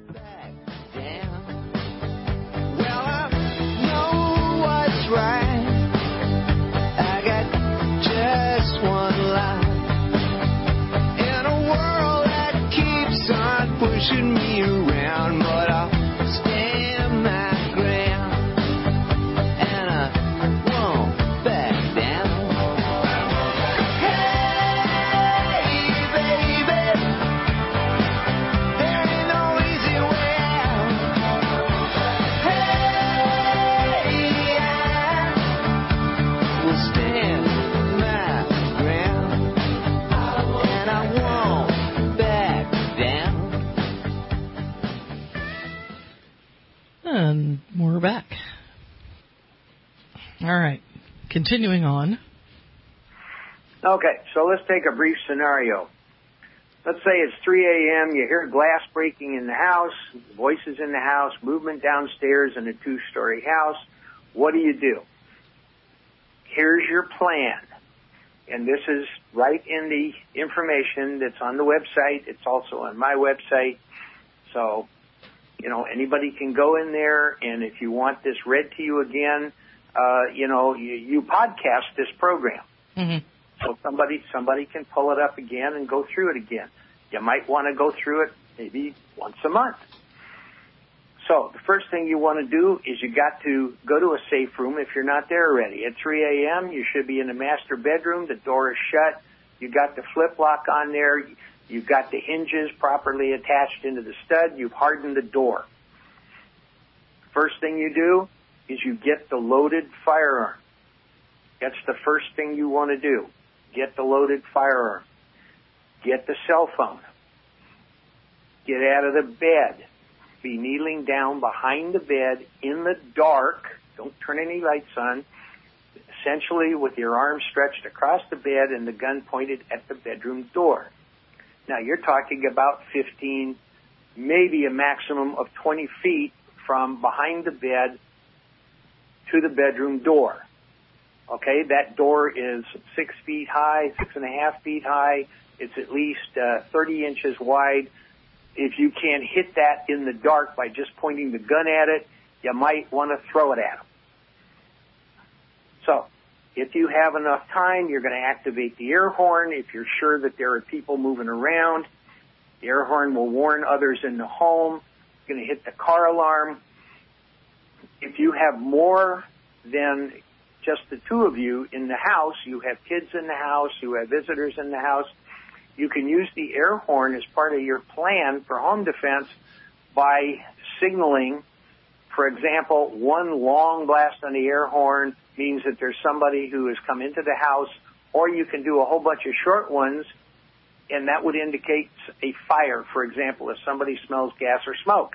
Right. I got just one life in a world that keeps on pushing me around, but I'll stand my ground and I won't back down. Hey, baby, there ain't no easy way out. Hey, stand my ground, and I won't back down. And we're back. All right, continuing on. Okay, so let's take a brief scenario. Let's say it's three a.m., you hear glass breaking in the house, voices in the house, movement downstairs in a two-story house. What do you do? Here's your plan. And this is right in the information that's on the website. It's also on my website. So, you know, anybody can go in there, and if you want this read to you again, uh, you know, you, you podcast this program. Mm-hmm. So somebody somebody can pull it up again and go through it again. You might want to go through it maybe once a month. So the first thing you want to do is you got to go to a safe room if you're not there already. At three a.m., you should be in the master bedroom. The door is shut. You got the flip lock on there. You've got the hinges properly attached into the stud. You've hardened the door. First thing you do is you get the loaded firearm. That's the first thing you want to do. Get the loaded firearm. Get the cell phone. Get out of the bed. Be kneeling down behind the bed in the dark. Don't turn any lights on. Essentially with your arms stretched across the bed and the gun pointed at the bedroom door. Now you're talking about fifteen, maybe a maximum of twenty feet from behind the bed to the bedroom door. Okay, that door is six feet high, six and a half feet high. It's at least uh, thirty inches wide. If you can't hit that in the dark by just pointing the gun at it, you might want to throw it at them. So, if you have enough time, you're going to activate the air horn. If you're sure that there are people moving around, the air horn will warn others in the home. It's going to hit the car alarm. If you have more than just the two of you in the house, you have kids in the house, you have visitors in the house, You can use the air horn as part of your plan for home defense by signaling. For example, one long blast on the air horn means that there's somebody who has come into the house, or you can do a whole bunch of short ones, and that would indicate a fire, for example, if somebody smells gas or smoke.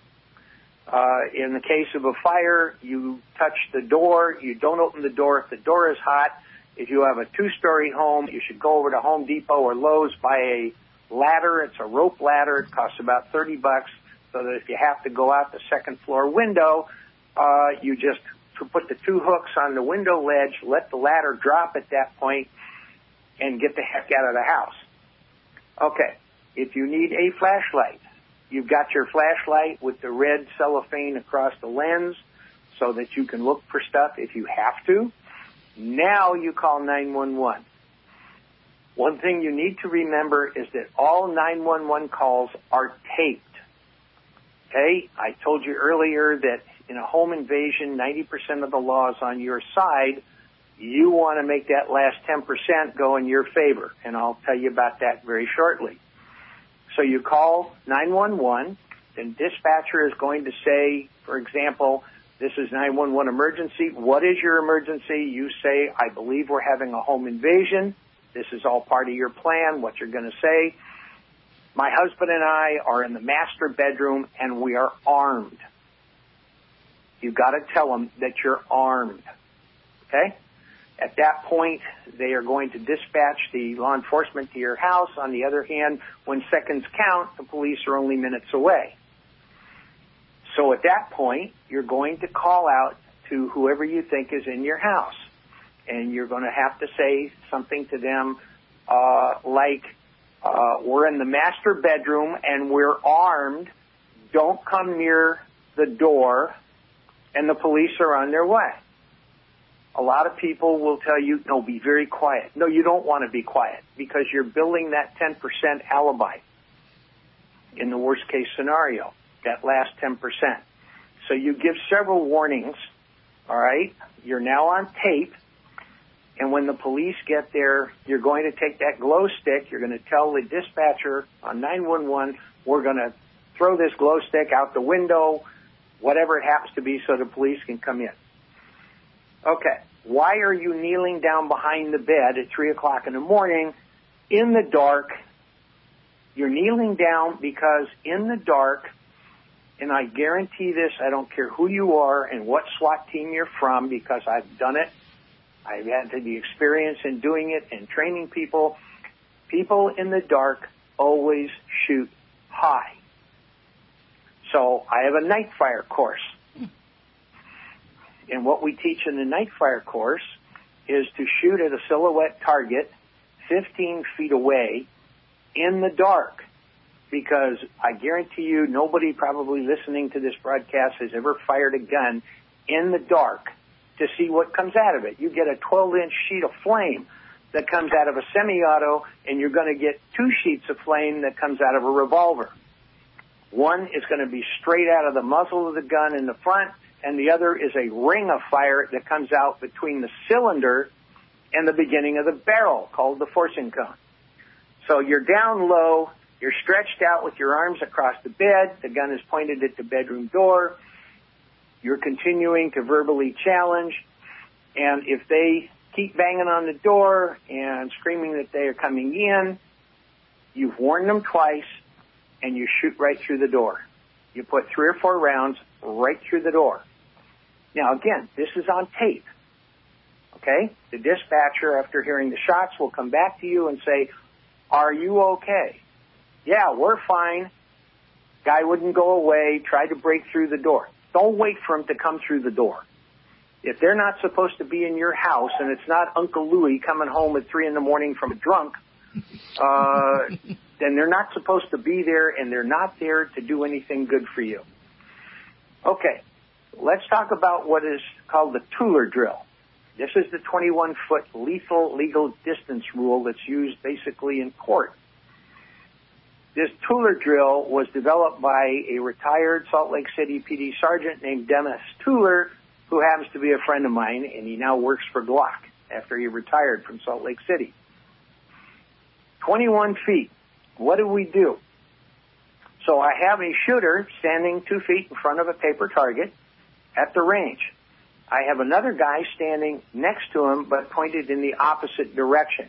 Uh, in the case of a fire, you touch the door. You don't open the door if the door is hot. If you have a two-story home, you should go over to Home Depot or Lowe's, buy a ladder. It's a rope ladder. It costs about thirty bucks, so that if you have to go out the second floor window, uh, you just put the two hooks on the window ledge, let the ladder drop at that point, and get the heck out of the house. Okay, if you need a flashlight, you've got your flashlight with the red cellophane across the lens so that you can look for stuff if you have to. Now you call nine one one. One thing you need to remember is that all nine one one calls are taped. Okay? I told you earlier that in a home invasion, ninety percent of the law is on your side. You want to make that last ten percent go in your favor, and I'll tell you about that very shortly. So you call nine one one, and dispatcher is going to say, for example, this is nine one one emergency. What is your emergency? You say, I believe we're having a home invasion. This is all part of your plan, what you're going to say. My husband and I are in the master bedroom, and we are armed. You've got to tell them that you're armed. Okay? At that point, they are going to dispatch the law enforcement to your house. On the other hand, when seconds count, the police are only minutes away. So at that point, you're going to call out to whoever you think is in your house. And you're going to have to say something to them uh, like, uh, we're in the master bedroom and we're armed. Don't come near the door, and the police are on their way. A lot of people will tell you, no, be very quiet. No, you don't want to be quiet because you're building that ten percent alibi in the worst case scenario, that last ten percent. So you give several warnings, all right? You're now on tape, and when the police get there, you're going to take that glow stick. You're going to tell the dispatcher on nine one one, we're going to throw this glow stick out the window, whatever it happens to be, so the police can come in. Okay, why are you kneeling down behind the bed at three o'clock in the morning in the dark? You're kneeling down because in the dark, and I guarantee this, I don't care who you are and what SWAT team you're from, because I've done it. I've had the experience in doing it and training people. People in the dark always shoot high. So I have a night fire course. And what we teach in the night fire course is to shoot at a silhouette target fifteen feet away in the dark. Because I guarantee you nobody probably listening to this broadcast has ever fired a gun in the dark to see what comes out of it. You get a twelve-inch sheet of flame that comes out of a semi-auto, and you're going to get two sheets of flame that comes out of a revolver. One is going to be straight out of the muzzle of the gun in the front, and the other is a ring of fire that comes out between the cylinder and the beginning of the barrel, called the forcing cone. So you're down low, you're stretched out with your arms across the bed, the gun is pointed at the bedroom door, you're continuing to verbally challenge, and if they keep banging on the door and screaming that they are coming in, you've warned them twice, and you shoot right through the door. You put three or four rounds right through the door. Now, again, this is on tape, okay? The dispatcher, after hearing the shots, will come back to you and say, are you okay? Yeah, we're fine. Guy wouldn't go away, tried to break through the door. Don't wait for him to come through the door. If they're not supposed to be in your house and it's not Uncle Louie coming home at three in the morning from a drunk, uh, then they're not supposed to be there, and they're not there to do anything good for you. Okay, let's talk about what is called the Tueller drill. This is the twenty-one foot lethal legal distance rule that's used basically in court. This Tueller drill was developed by a retired Salt Lake City P D sergeant named Dennis Tueller, who happens to be a friend of mine, and he now works for Glock after he retired from Salt Lake City. twenty-one feet. What do we do? So I have a shooter standing two feet in front of a paper target at the range. I have another guy standing next to him but pointed in the opposite direction.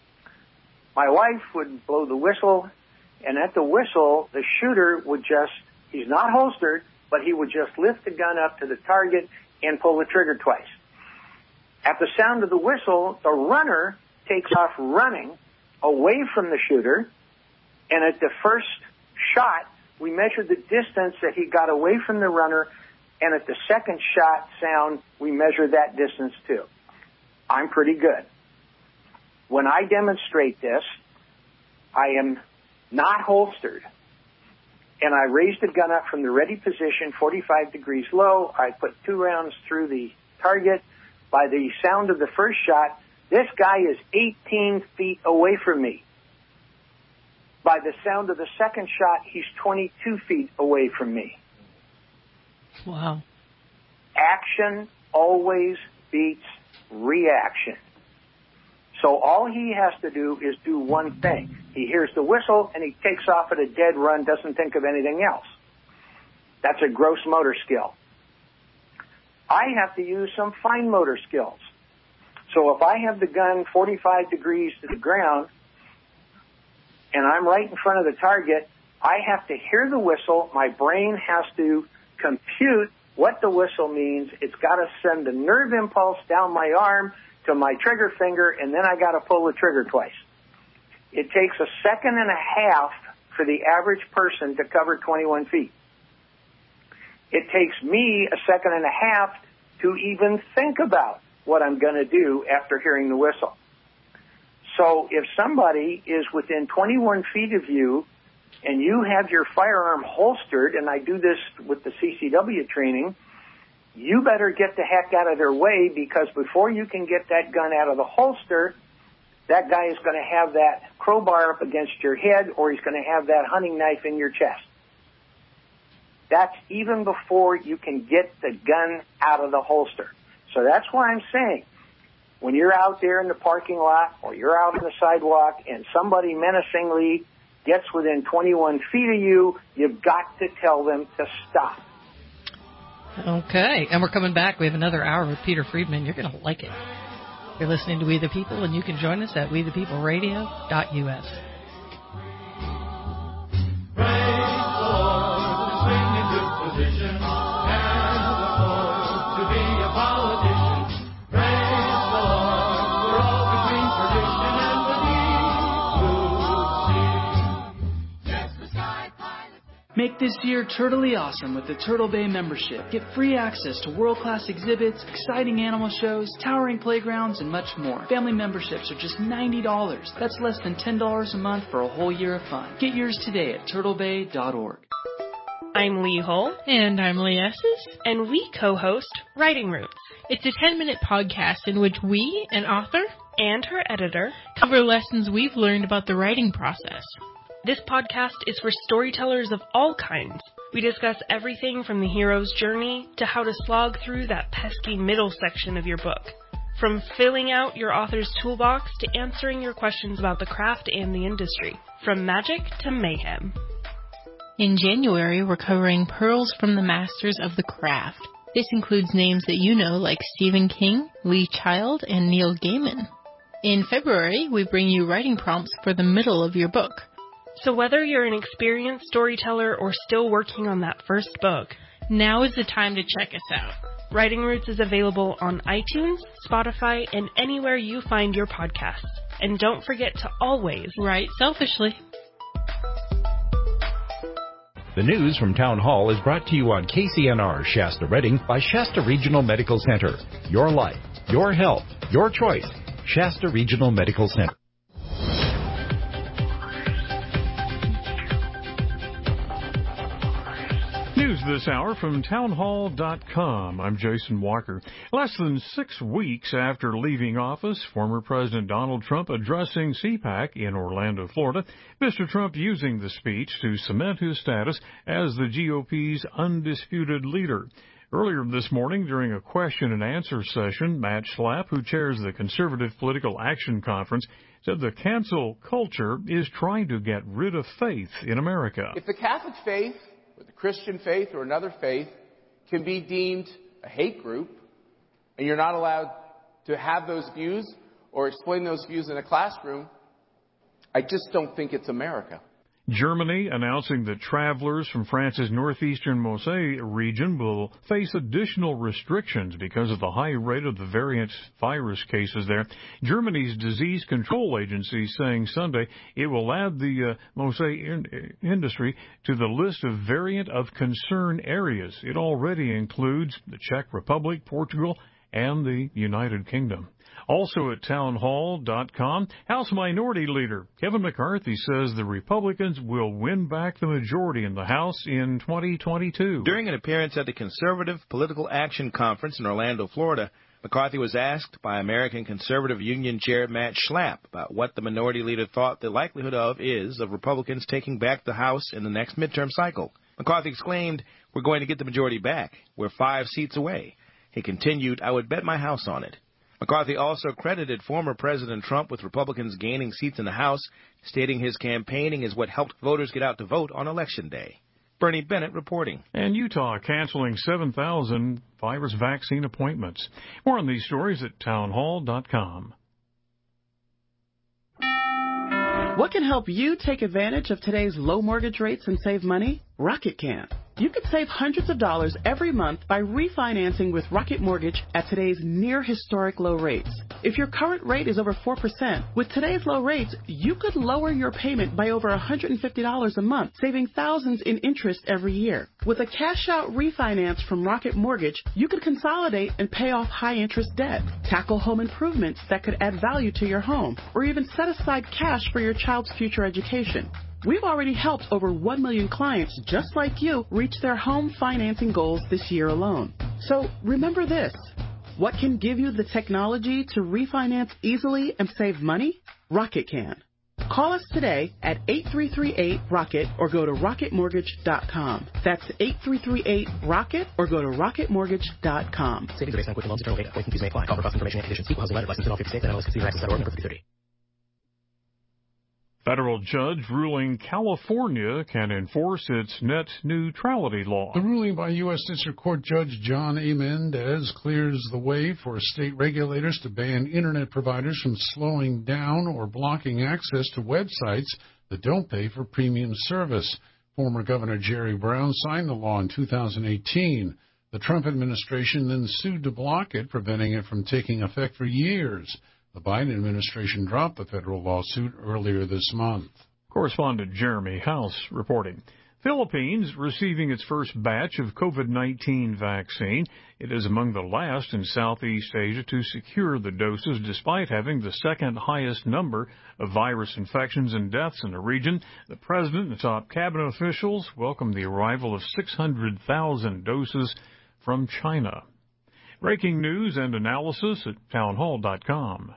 My wife would blow the whistle, and at the whistle, the shooter would just, he's not holstered, but he would just lift the gun up to the target and pull the trigger twice. At the sound of the whistle, the runner takes off running away from the shooter, and at the first shot, we measured the distance that he got away from the runner, and at the second shot sound, we measured that distance too. I'm pretty good. When I demonstrate this, I am not holstered, and I raise the gun up from the ready position, forty-five degrees low. I put two rounds through the target. By the sound of the first shot, this guy is eighteen feet away from me. By the sound of the second shot, he's twenty-two feet away from me. Wow. Action always beats reaction. So all he has to do is do one thing. He hears the whistle and he takes off at a dead run, doesn't think of anything else. That's a gross motor skill. I have to use some fine motor skills. So if I have the gun forty-five degrees to the ground and I'm right in front of the target, I have to hear the whistle. My brain has to compute what the whistle means. It's got to send a nerve impulse down my arm to my trigger finger, and then I got to pull the trigger twice. It takes a second and a half for the average person to cover twenty-one feet. It takes me a second and a half to even think about what I'm going to do after hearing the whistle. So if somebody is within twenty-one feet of you and you have your firearm holstered, and I do this with the C C W training, you better get the heck out of their way, because before you can get that gun out of the holster, that guy is going to have that crowbar up against your head, or he's going to have that hunting knife in your chest. That's even before you can get the gun out of the holster. So that's why I'm saying, when you're out there in the parking lot or you're out on the sidewalk and somebody menacingly gets within twenty-one feet of you, you've got to tell them to stop. Okay, and we're coming back. We have another hour with Peter Friedman. You're going to like it. You're listening to We the People, and you can join us at we the people radio dot U S. Make this year Turtley awesome with the Turtle Bay membership. Get free access to world-class exhibits, exciting animal shows, towering playgrounds, and much more. Family memberships are just ninety dollars. That's less than ten dollars a month for a whole year of fun. Get yours today at turtle bay dot org. I'm Lee Hull. And I'm Lee Esses. And we co-host Writing Roots. It's a ten-minute podcast in which we, an author, and her editor, cover lessons we've learned about the writing process. This podcast is for storytellers of all kinds. We discuss everything from the hero's journey to how to slog through that pesky middle section of your book. From filling out your author's toolbox to answering your questions about the craft and the industry. From magic to mayhem. In January, we're covering Pearls from the Masters of the Craft. This includes names that you know like Stephen King, Lee Child, and Neil Gaiman. In February, we bring you writing prompts for the middle of your book. So whether you're an experienced storyteller or still working on that first book, now is the time to check us out. Writing Roots is available on iTunes, Spotify, and anywhere you find your podcasts. And don't forget to always write selfishly. The news from Town Hall is brought to you on K C N R Shasta Redding by Shasta Regional Medical Center. Your life, your health, your choice. Shasta Regional Medical Center. News this hour from town hall dot com. I'm Jason Walker. Less than six weeks after leaving office, former President Donald Trump addressing C PAC in Orlando, Florida, Mister Trump using the speech to cement his status as the G O P's undisputed leader. Earlier this morning, during a question and answer session, Matt Schlapp, who chairs the Conservative Political Action Conference, said the cancel culture is trying to get rid of faith in America. If the Catholic faith or the Christian faith or another faith can be deemed a hate group, and you're not allowed to have those views or explain those views in a classroom, I just don't think it's America. Germany announcing that travelers from France's northeastern Marseille region will face additional restrictions because of the high rate of the variant virus cases there. Germany's disease control agency saying Sunday it will add the uh, Marseille in- industry to the list of variant of concern areas. It already includes the Czech Republic, Portugal, and the United Kingdom. Also at townhall dot com, House Minority Leader Kevin McCarthy says the Republicans will win back the majority in the House in twenty twenty-two. During an appearance at the Conservative Political Action Conference in Orlando, Florida, McCarthy was asked by American Conservative Union Chair Matt Schlapp about what the minority leader thought the likelihood of is of Republicans taking back the House in the next midterm cycle. McCarthy exclaimed, "We're going to get the majority back. We're five seats away." He continued, "I would bet my house on it." McCarthy also credited former President Trump with Republicans gaining seats in the House, stating his campaigning is what helped voters get out to vote on Election Day. Bernie Bennett reporting. And Utah canceling seven thousand virus vaccine appointments. More on these stories at townhall dot com. What can help you take advantage of today's low mortgage rates and save money? Rocket can. You could save hundreds of dollars every month by refinancing with Rocket Mortgage at today's near historic low rates. If your current rate is over four percent, with today's low rates, you could lower your payment by over one hundred fifty dollars a month, saving thousands in interest every year. With a cash-out refinance from Rocket Mortgage, you could consolidate and pay off high-interest debt, tackle home improvements that could add value to your home, or even set aside cash for your child's future education. We've already helped over one million clients just like you reach their home financing goals this year alone. So remember this. What can give you the technology to refinance easily and save money? Rocket can. Call us today at eight three three eight ROCKET or go to rocket mortgage dot com. That's eight three three eight ROCKET or go to rocket mortgage dot com. Savings are based on quick loans, internal data. Points and fees may apply. Call for cost information and conditions. Equal housing letter. License in all fifty states. N M L S consumer access dot org. Number fifty thirty. Federal judge ruling California can enforce its net neutrality law. The ruling by U S. District Court Judge John A. Mendez clears the way for state regulators to ban Internet providers from slowing down or blocking access to websites that don't pay for premium service. Former Governor Jerry Brown signed the law in two thousand eighteen. The Trump administration then sued to block it, preventing it from taking effect for years. The Biden administration dropped the federal lawsuit earlier this month. Correspondent Jeremy House reporting. Philippines receiving its first batch of COVID nineteen vaccine. It is among the last in Southeast Asia to secure the doses, despite having the second highest number of virus infections and deaths in the region. The president and top cabinet officials welcomed the arrival of six hundred thousand doses from China. Breaking news and analysis at townhall dot com.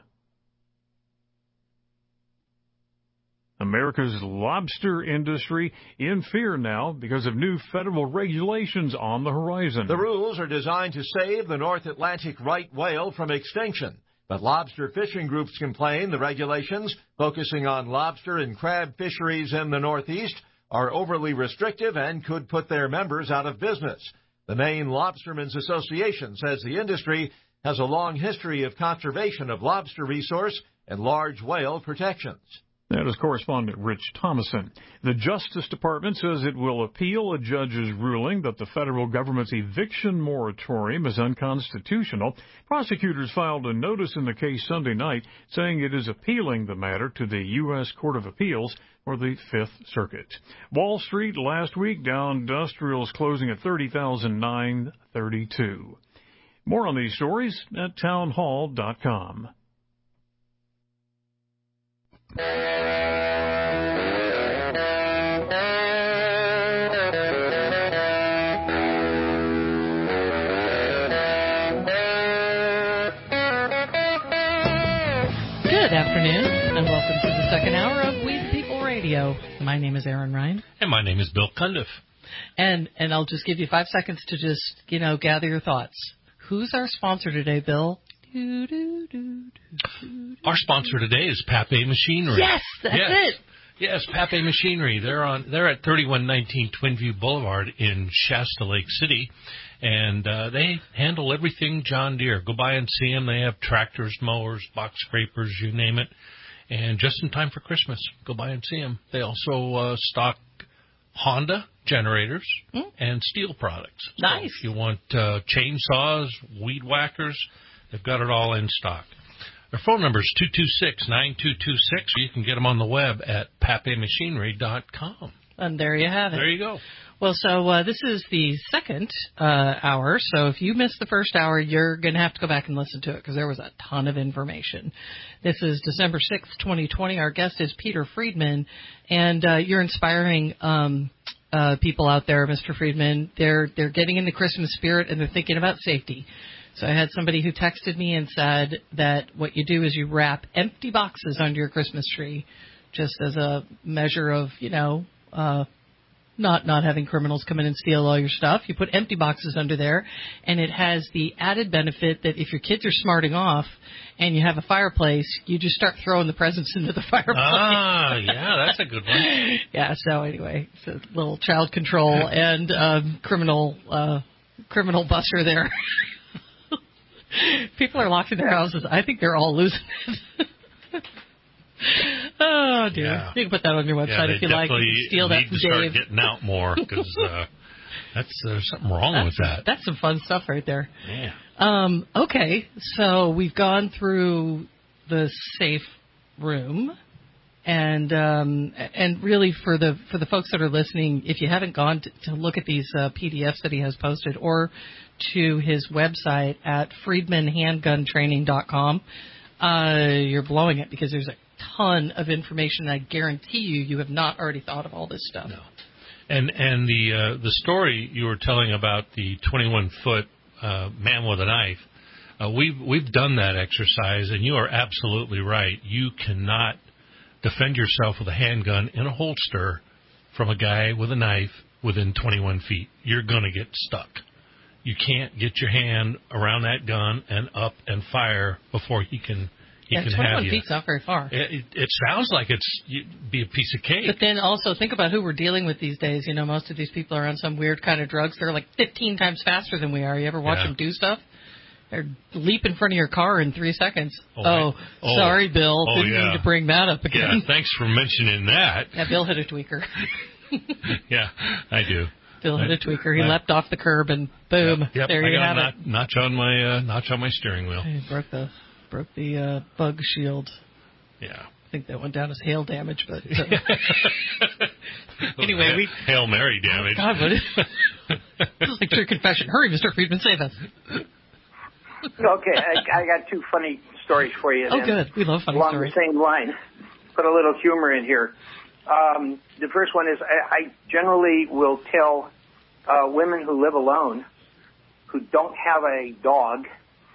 America's lobster industry in fear now because of new federal regulations on the horizon. The rules are designed to save the North Atlantic right whale from extinction. But lobster fishing groups complain the regulations, focusing on lobster and crab fisheries in the Northeast, are overly restrictive and could put their members out of business. The Maine Lobstermen's Association says the industry has a long history of conservation of lobster resource and large whale protections. That is correspondent Rich Thomason. The Justice Department says it will appeal a judge's ruling that the federal government's eviction moratorium is unconstitutional. Prosecutors filed a notice in the case Sunday night saying it is appealing the matter to the U S. Court of Appeals for the Fifth Circuit. Wall Street last week, Dow Industrials closing at thirty thousand nine hundred thirty-two. More on these stories at townhall dot com. Good afternoon, and welcome to the second hour of We the People Radio. My name is Aaron Ryan. And my name is Bill Cundiff. And and I'll just give you five seconds to just, you know, gather your thoughts. Who's our sponsor today, Bill? Our sponsor today is Pape Machinery. Yes, that's yes. it. Yes, Pape Machinery. They're on. They're at thirty-one nineteen Twinview Boulevard in Shasta Lake City, and uh, they handle everything John Deere. Go by and see them. They have tractors, mowers, box scrapers, you name it. And just in time for Christmas, go by and see them. They also uh, stock Honda generators mm. and steel products. Nice. So if you want uh, chainsaws, weed whackers, they've got it all in stock. Their phone number is two two six, nine two two six. You can get them on the web at pape machinery dot com. And there you have it. There you go. Well, so uh, this is the second uh, hour, so if you missed the first hour, you're going to have to go back and listen to it because there was a ton of information. This is December sixth, twenty twenty. Our guest is Peter Friedman, and uh, you're inspiring um, uh, people out there, Mister Friedman. They're, they're getting in the Christmas spirit, and they're thinking about safety. So I had somebody who texted me and said that what you do is you wrap empty boxes under your Christmas tree just as a measure of, you know, uh, not not having criminals come in and steal all your stuff. You put empty boxes under there, and it has the added benefit that if your kids are smarting off and you have a fireplace, you just start throwing the presents into the fireplace. Ah, yeah, that's a good one. Yeah, so anyway, it's a little child control and um, criminal uh, criminal buster there. People are locked in their houses. I think they're all losing it. Oh, dear. Yeah. You can put that on your website yeah, if you like. You can steal that need from to start Dave. getting out more because uh, that's there's something wrong that's, with that. That's some fun stuff right there. Yeah. Um, okay, so we've gone through the safe room. And um, and really for the for the folks that are listening, if you haven't gone to, to look at these uh, P D Fs that he has posted or to his website at friedman handgun training dot com, uh, you're blowing it because there's a ton of information. I guarantee you, you have not already thought of all this stuff. No. And and the uh, the story you were telling about the twenty-one foot uh, man with a knife, uh, we've we've done that exercise, and you are absolutely right. You cannot defend yourself with a handgun in a holster from a guy with a knife within twenty-one feet. You're going to get stuck. You can't get your hand around that gun and up and fire before he can he yeah, can twenty-one have you. feet's not very far. It, it, it sounds like it's you'd be a piece of cake. But then also think about who we're dealing with these days. You know, most of these people are on some weird kind of drugs. They're like fifteen times faster than we are. You ever watch Yeah. them do stuff? They leap in front of your car in three seconds. Oh, Oh, oh sorry, Bill. oh, Didn't yeah. mean to bring that up again. Yeah, thanks for mentioning that. Yeah, Bill hit a tweaker. Yeah, I do. Bill hit I, a tweaker. He I, leapt off the curb and boom, Yep, yep, there I you got have a it. notch, notch on my uh, notch on my steering wheel. He broke the broke the uh, bug shield. Yeah. I think that went down as hail damage, but uh, anyway, we Hail Mary damage. God, what is this is like true confession. Hurry, Mister Friedman, save us. Okay, I, I got two funny stories for you. Oh, then. good. We love funny Along stories. the same line. Put a little humor in here. Um, the first one is I, I generally will tell uh, women who live alone, who don't have a dog,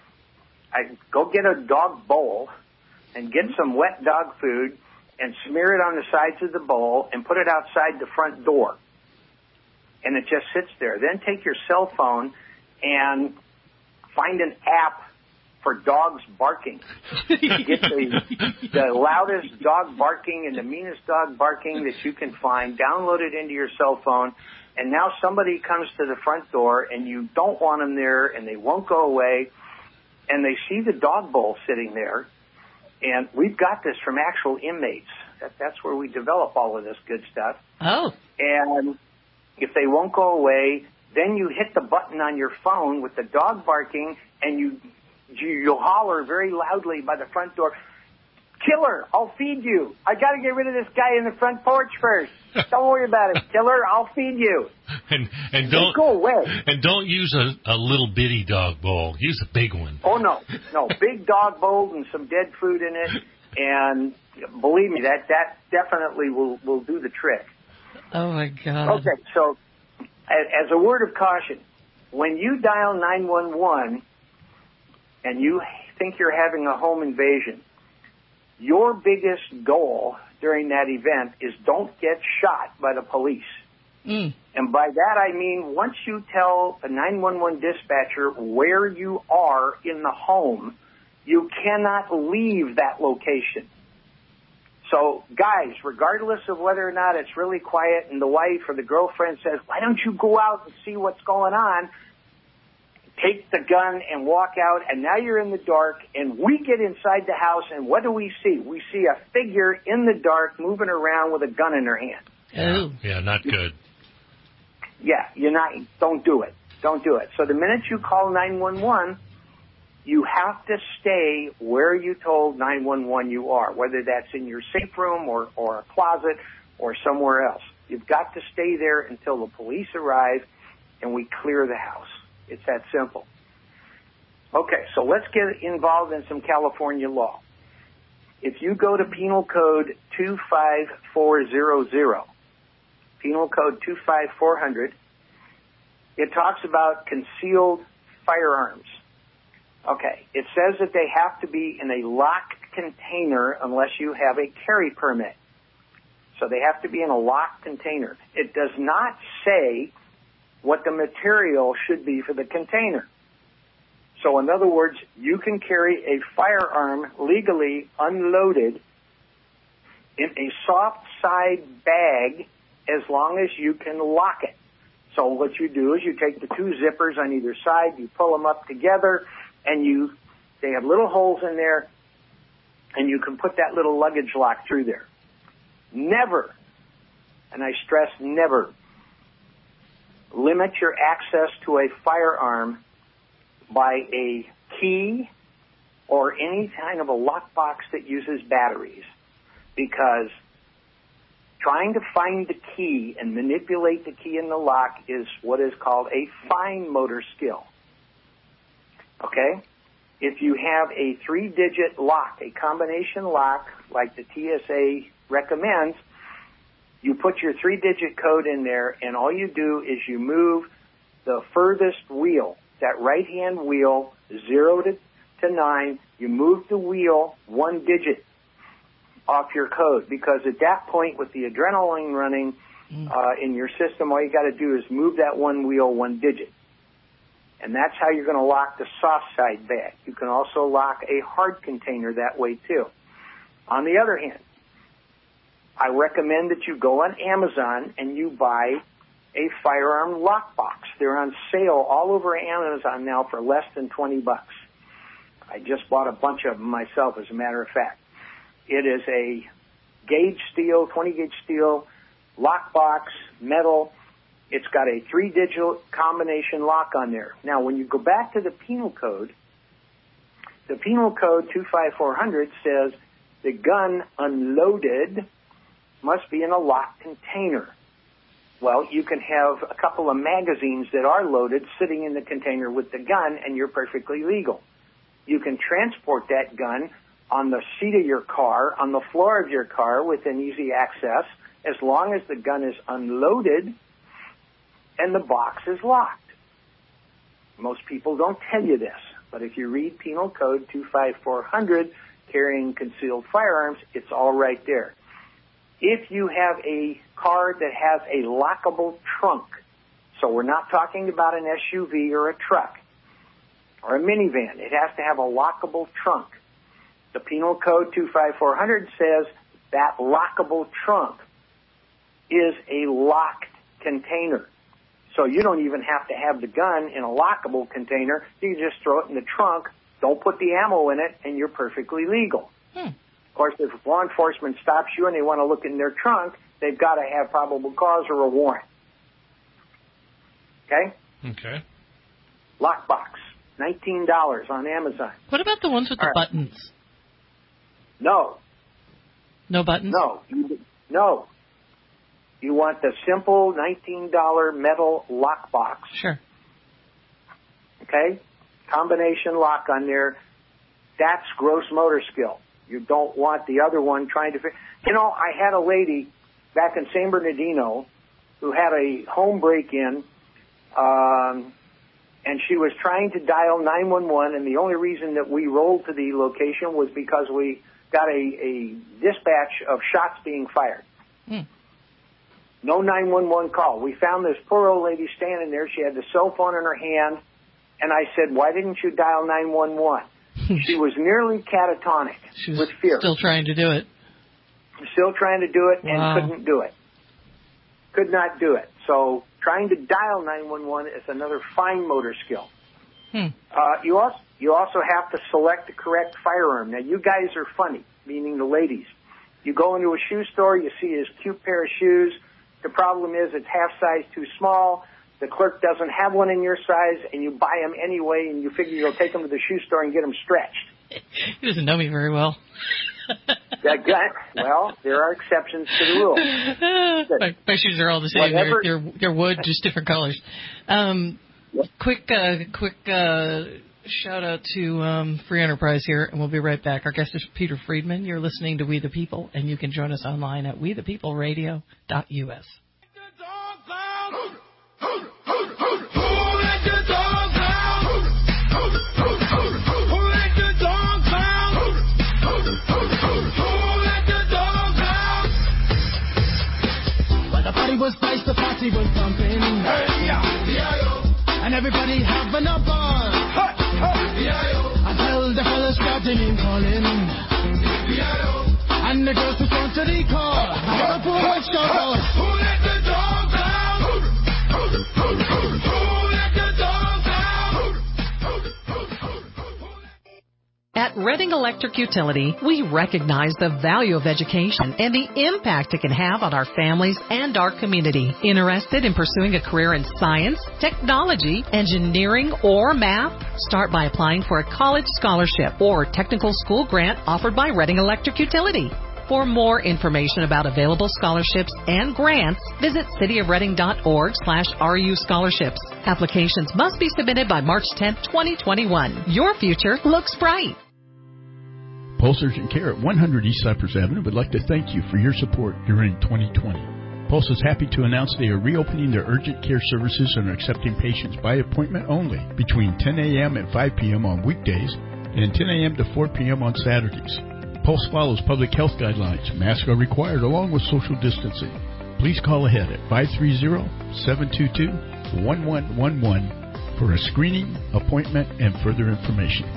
I go get a dog bowl and get some wet dog food and smear it on the sides of the bowl and put it outside the front door. And it just sits there. Then take your cell phone and find an app for dogs barking. Get the, the loudest dog barking and the meanest dog barking that you can find. Download it into your cell phone. And now somebody comes to the front door and you don't want them there and they won't go away. And they see the dog bowl sitting there. And we've got this from actual inmates. That, that's where we develop all of this good stuff. Oh. And if they won't go away, then you hit the button on your phone with the dog barking, and you, you you'll holler very loudly by the front door, "Killer, I'll feed you. I got to get rid of this guy in the front porch first. Don't worry about it, Killer. I'll feed you." And and Don't don't go away. And don't use a, a little bitty dog bowl. Use a big one. Oh no, no, big dog bowl and some dead food in it, and believe me, that that definitely will will do the trick. Oh my God. Okay, so as a word of caution, when you dial nine one one and you think you're having a home invasion, your biggest goal during that event is don't get shot by the police. Mm. And by that I mean once you tell a nine one one dispatcher where you are in the home, You cannot leave that location. So, guys, regardless of whether or not it's really quiet and the wife or the girlfriend says, why don't you go out and see what's going on, take the gun and walk out, and now you're in the dark, and we get inside the house, and what do we see? We see a figure in the dark moving around with a gun in her hand. Yeah, yeah, not good. Yeah, you're not, don't do it. Don't do it. So the minute you call nine one one, you have to stay where you told nine one one you are, whether that's in your safe room or, or a closet or somewhere else. You've got to stay there until the police arrive and we clear the house. It's that simple. Okay, so let's get involved in some California law. If you go to Penal Code two five four hundred, Penal Code two five four hundred, it talks about concealed firearms. Okay, it says that they have to be in a locked container unless you have a carry permit. So they have to be in a locked container. It does not say what the material should be for the container. So in other words, you can carry a firearm legally unloaded in a soft side bag as long as you can lock it. So what you do is you take the two zippers on either side, you pull them up together, and you, they have little holes in there, and you can put that little luggage lock through there. Never, and I stress never, limit your access to a firearm by a key or any kind of a lockbox that uses batteries, because trying to find the key and manipulate the key in the lock is what is called a fine motor skill. Okay? If you have a three-digit lock, a combination lock, like the T S A recommends, you put your three-digit code in there, and all you do is you move the furthest wheel, that right-hand wheel, zero to, to nine, you move the wheel one digit off your code, because at that point, with the adrenaline running uh, in your system, all you got to do is move that one wheel one digit. And that's how you're going to lock the soft side bag. You can also lock a hard container that way, too. On the other hand, I recommend that you go on Amazon and you buy a firearm lockbox. They're on sale all over Amazon now for less than twenty bucks. I just bought a bunch of them myself, as a matter of fact. It is a gauge steel, twenty gauge steel, lockbox, metal. It's got a three-digit combination lock on there. Now, when you go back to the Penal Code, the Penal Code two five four hundred says the gun unloaded must be in a locked container. Well, you can have a couple of magazines that are loaded sitting in the container with the gun, and you're perfectly legal. You can transport that gun on the seat of your car, on the floor of your car within easy access, as long as the gun is unloaded and the box is locked. Most people don't tell you this, but if you read Penal Code two five four hundred, carrying concealed firearms, it's all right there. If you have a car that has a lockable trunk, so we're not talking about an S U V or a truck or a minivan, it has to have a lockable trunk. The Penal Code two five four hundred says that lockable trunk is a locked container. So you don't even have to have the gun in a lockable container. You can just throw it in the trunk, don't put the ammo in it, and you're perfectly legal. Hmm. Of course, if law enforcement stops you and they want to look in their trunk, they've got to have probable cause or a warrant. Okay? Okay. Lockbox, nineteen dollars on Amazon. What about the ones with All the right. buttons? No. No buttons? No. You, no. You want the simple nineteen dollars metal lockbox. Sure. Okay? Combination lock on there. That's gross motor skill. You don't want the other one trying to... You know, I had a lady back in San Bernardino who had a home break-in, um, and she was trying to dial nine one one, and the only reason that we rolled to the location was because we got a, a dispatch of shots being fired. Hmm. No nine one one call. We found this poor old lady standing there. She had the cell phone in her hand, and I said, why didn't you dial nine one one? She was nearly catatonic she was with fear. Still trying to do it. Still trying to do it Wow. and couldn't do it. Could not do it. So trying to dial nine one one is another fine motor skill. Hmm. Uh, you also you also have to select the correct firearm. Now, you guys are funny, meaning the ladies. You go into a shoe store, you see this cute pair of shoes. The problem is it's half size too small. The clerk doesn't have one in your size, and you buy them anyway, and you figure you'll take them to the shoe store and get them stretched. He doesn't know me very well. That guy, well, there are exceptions to the rule. my, my shoes are all the same. They're, they're they're wood, just different colors. Um, quick, uh, quick uh, shout out to um, Free Enterprise here, and we'll be right back. Our guest is Peter Friedman. You're listening to We the People, and you can join us online at we the people radio dot u s. Was nice, the party was pumping, hey, yeah. And everybody having a ball. Hey, hey. Until the fellas shouting and calling, and the girls respond to the call. Liverpool was shout out, who let the dogs out? Who let the dogs out? At Reading Electric Utility, we recognize the value of education and the impact it can have on our families and our community. Interested in pursuing a career in science, technology, engineering, or math? Start by applying for a college scholarship or technical school grant offered by Reading Electric Utility. For more information about available scholarships and grants, visit cityofreading.org slash RU scholarships. Applications must be submitted by March tenth, twenty twenty-one. Your future looks bright. Pulse Urgent Care at one hundred East Cypress Avenue would like to thank you for your support during twenty twenty. Pulse is happy to announce they are reopening their urgent care services and are accepting patients by appointment only between ten a.m. and five p.m. on weekdays and ten a.m. to four p.m. on Saturdays. Pulse follows public health guidelines. Masks are required along with social distancing. Please call ahead at five three zero, seven two two, one one one one for a screening, appointment, and further information.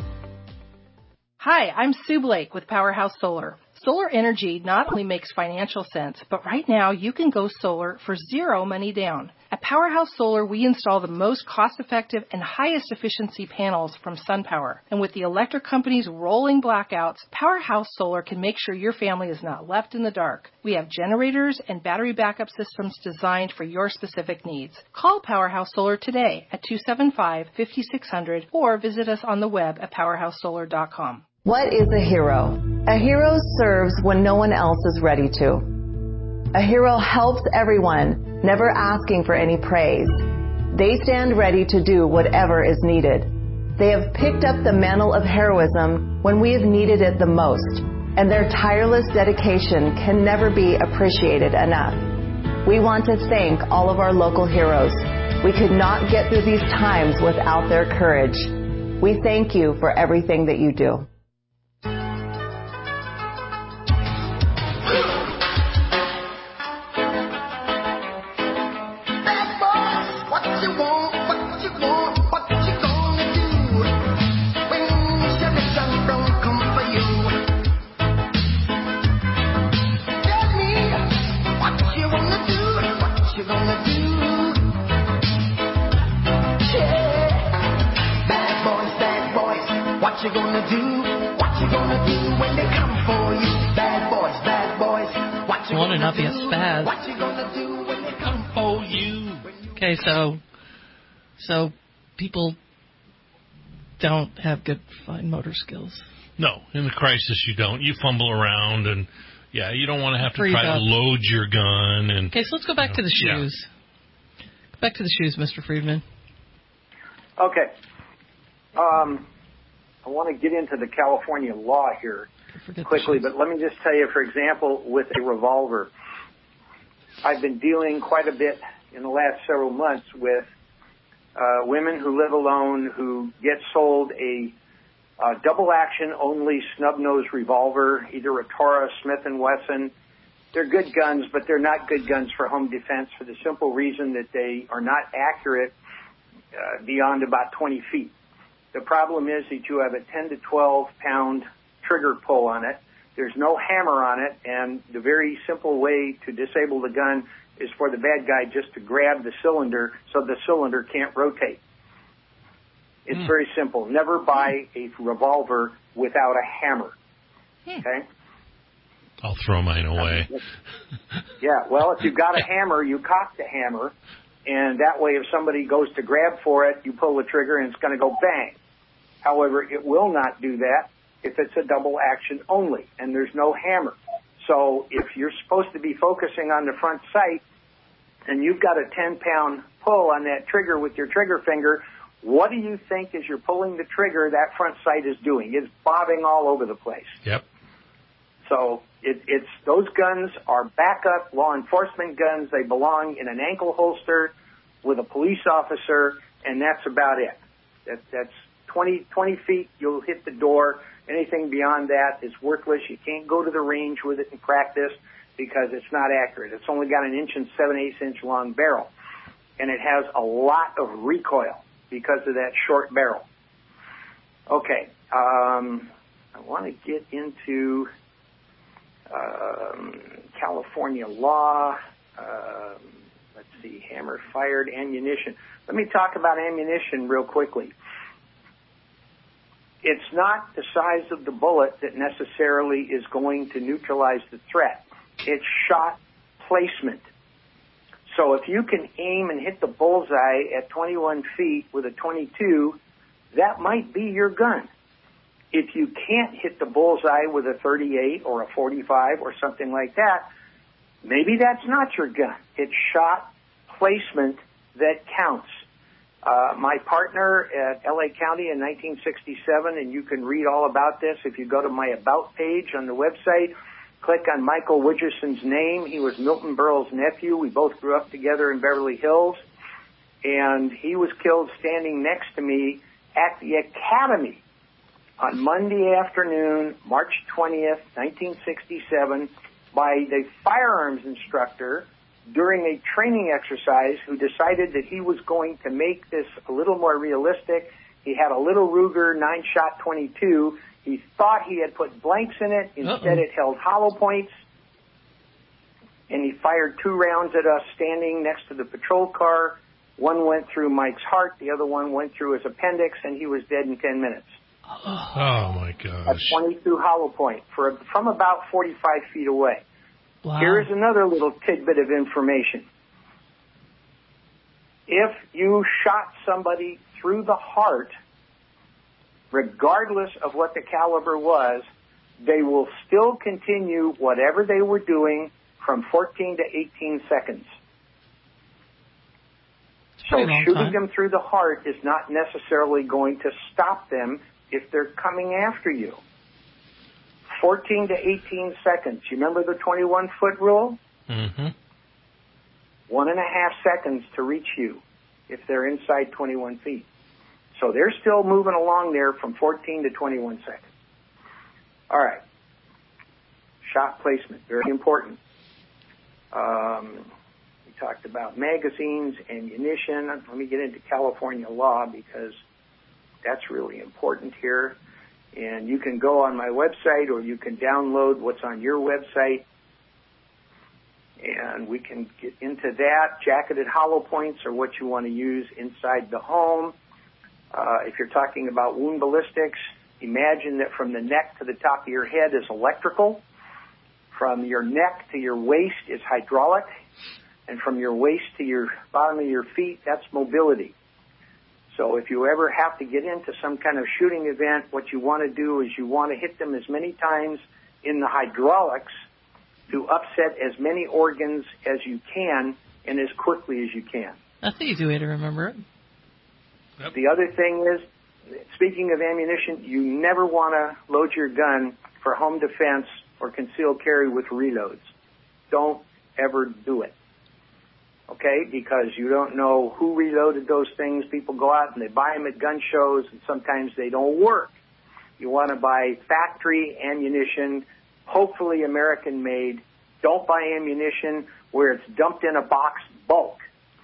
Hi, I'm Sue Blake with Powerhouse Solar. Solar energy not only makes financial sense, but right now you can go solar for zero money down. At Powerhouse Solar, we install the most cost-effective and highest efficiency panels from SunPower. And with the electric company's rolling blackouts, Powerhouse Solar can make sure your family is not left in the dark. We have generators and battery backup systems designed for your specific needs. Call Powerhouse Solar today at two seven five, five six zero zero or visit us on the web at powerhouse solar dot com. What is a hero? A hero serves when no one else is ready to. A hero helps everyone, never asking for any praise. They stand ready to do whatever is needed. They have picked up the mantle of heroism when we have needed it the most, and their tireless dedication can never be appreciated enough. We want to thank all of our local heroes. We could not get through these times without their courage. We thank you for everything that you do. What you gonna do? What you gonna do when they come for you? Bad boys, bad boys. What you Want to gonna not be a do? spaz. What you gonna do when they come for you? Okay, so so people don't have good fine motor skills. No, in the crisis you don't. You fumble around, and yeah, you don't want to have to Freeze try up. to load your gun. And Okay, so let's go back to the Yeah. shoes. Go back to the shoes, Mister Friedman. Okay. Um, I want to get into the California law here quickly, but let me just tell you, for example, with a revolver, I've been dealing quite a bit in the last several months with uh, women who live alone who get sold a uh, double-action only snub-nose revolver, either a Toro, Smith and Wesson. They're good guns, but they're not good guns for home defense for the simple reason that they are not accurate uh, beyond about twenty feet. The problem is that you have a ten to twelve pound trigger pull on it. There's no hammer on it, and the very simple way to disable the gun is for the bad guy just to grab the cylinder so the cylinder can't rotate. It's mm. very simple. Never buy a revolver without a hammer. Okay? I'll throw mine away. Yeah, well, if you've got a hammer, you cock the hammer, and that way if somebody goes to grab for it, you pull the trigger and it's going to go bang. However, it will not do that if it's a double action only, and there's no hammer. So if you're supposed to be focusing on the front sight, and you've got a ten pound pull on that trigger with your trigger finger, what do you think as you're pulling the trigger that front sight is doing? It's bobbing all over the place. Yep. So it, it's those guns are backup law enforcement guns. They belong in an ankle holster with a police officer, and that's about it. That, that's twenty, twenty feet, you'll hit the door. Anything beyond that is worthless. You can't go to the range with it and practice because it's not accurate. It's only got an inch and seven-eighths inch long barrel, and it has a lot of recoil because of that short barrel. Okay, um, I want to get into um, California law. Um, let's see, hammer-fired ammunition. Let me talk about ammunition real quickly. It's not the size of the bullet that necessarily is going to neutralize the threat. It's shot placement. So if you can aim and hit the bullseye at twenty-one feet with a twenty-two, that might be your gun. If you can't hit the bullseye with a thirty-eight or a forty-five or something like that, maybe that's not your gun. It's shot placement that counts. Uh, my partner at L A County in nineteen sixty-seven, and you can read all about this if you go to my About page on the website, click on Michael Widgerson's name. He was Milton Berle's nephew. We both grew up together in Beverly Hills, and he was killed standing next to me at the Academy on Monday afternoon, March twentieth, nineteen sixty-seven, by the firearms instructor during a training exercise who decided that he was going to make this a little more realistic. He had a little Ruger nine-shot twenty-two. He thought he had put blanks in it. Instead, Uh-oh. It held hollow points. And he fired two rounds at us standing next to the patrol car. One went through Mike's heart. The other one went through his appendix, and he was dead in ten minutes. Oh, my gosh. A twenty-two hollow point for, from about forty-five feet away. Wow. Here's another little tidbit of information. If you shot somebody through the heart, regardless of what the caliber was, they will still continue whatever they were doing from fourteen to eighteen seconds. So shooting time. them through the heart is not necessarily going to stop them if they're coming after you. fourteen to eighteen seconds. You remember the twenty-one foot rule? Mm-hmm. One and a half seconds to reach you if they're inside twenty-one feet. So they're still moving along there from fourteen to twenty-one seconds. All right. Shot placement, very important. Um, we talked about magazines, ammunition. Let me get into California law because that's really important here. And you can go on my website or you can download what's on your website. And we can get into that. Jacketed hollow points are what you want to use inside the home. Uh, if you're talking about wound ballistics, imagine that from the neck to the top of your head is electrical. From your neck to your waist is hydraulic. And from your waist to your bottom of your feet, that's mobility. So if you ever have to get into some kind of shooting event, what you want to do is you want to hit them as many times in the hydraulics to upset as many organs as you can and as quickly as you can. That's the easy way to remember it. Yep. The other thing is, speaking of ammunition, you never want to load your gun for home defense or concealed carry with reloads. Don't ever do it. Okay, because you don't know who reloaded those things. People go out and they buy them at gun shows, and sometimes they don't work. You want to buy factory ammunition, hopefully American-made. Don't buy ammunition where it's dumped in a box bulk.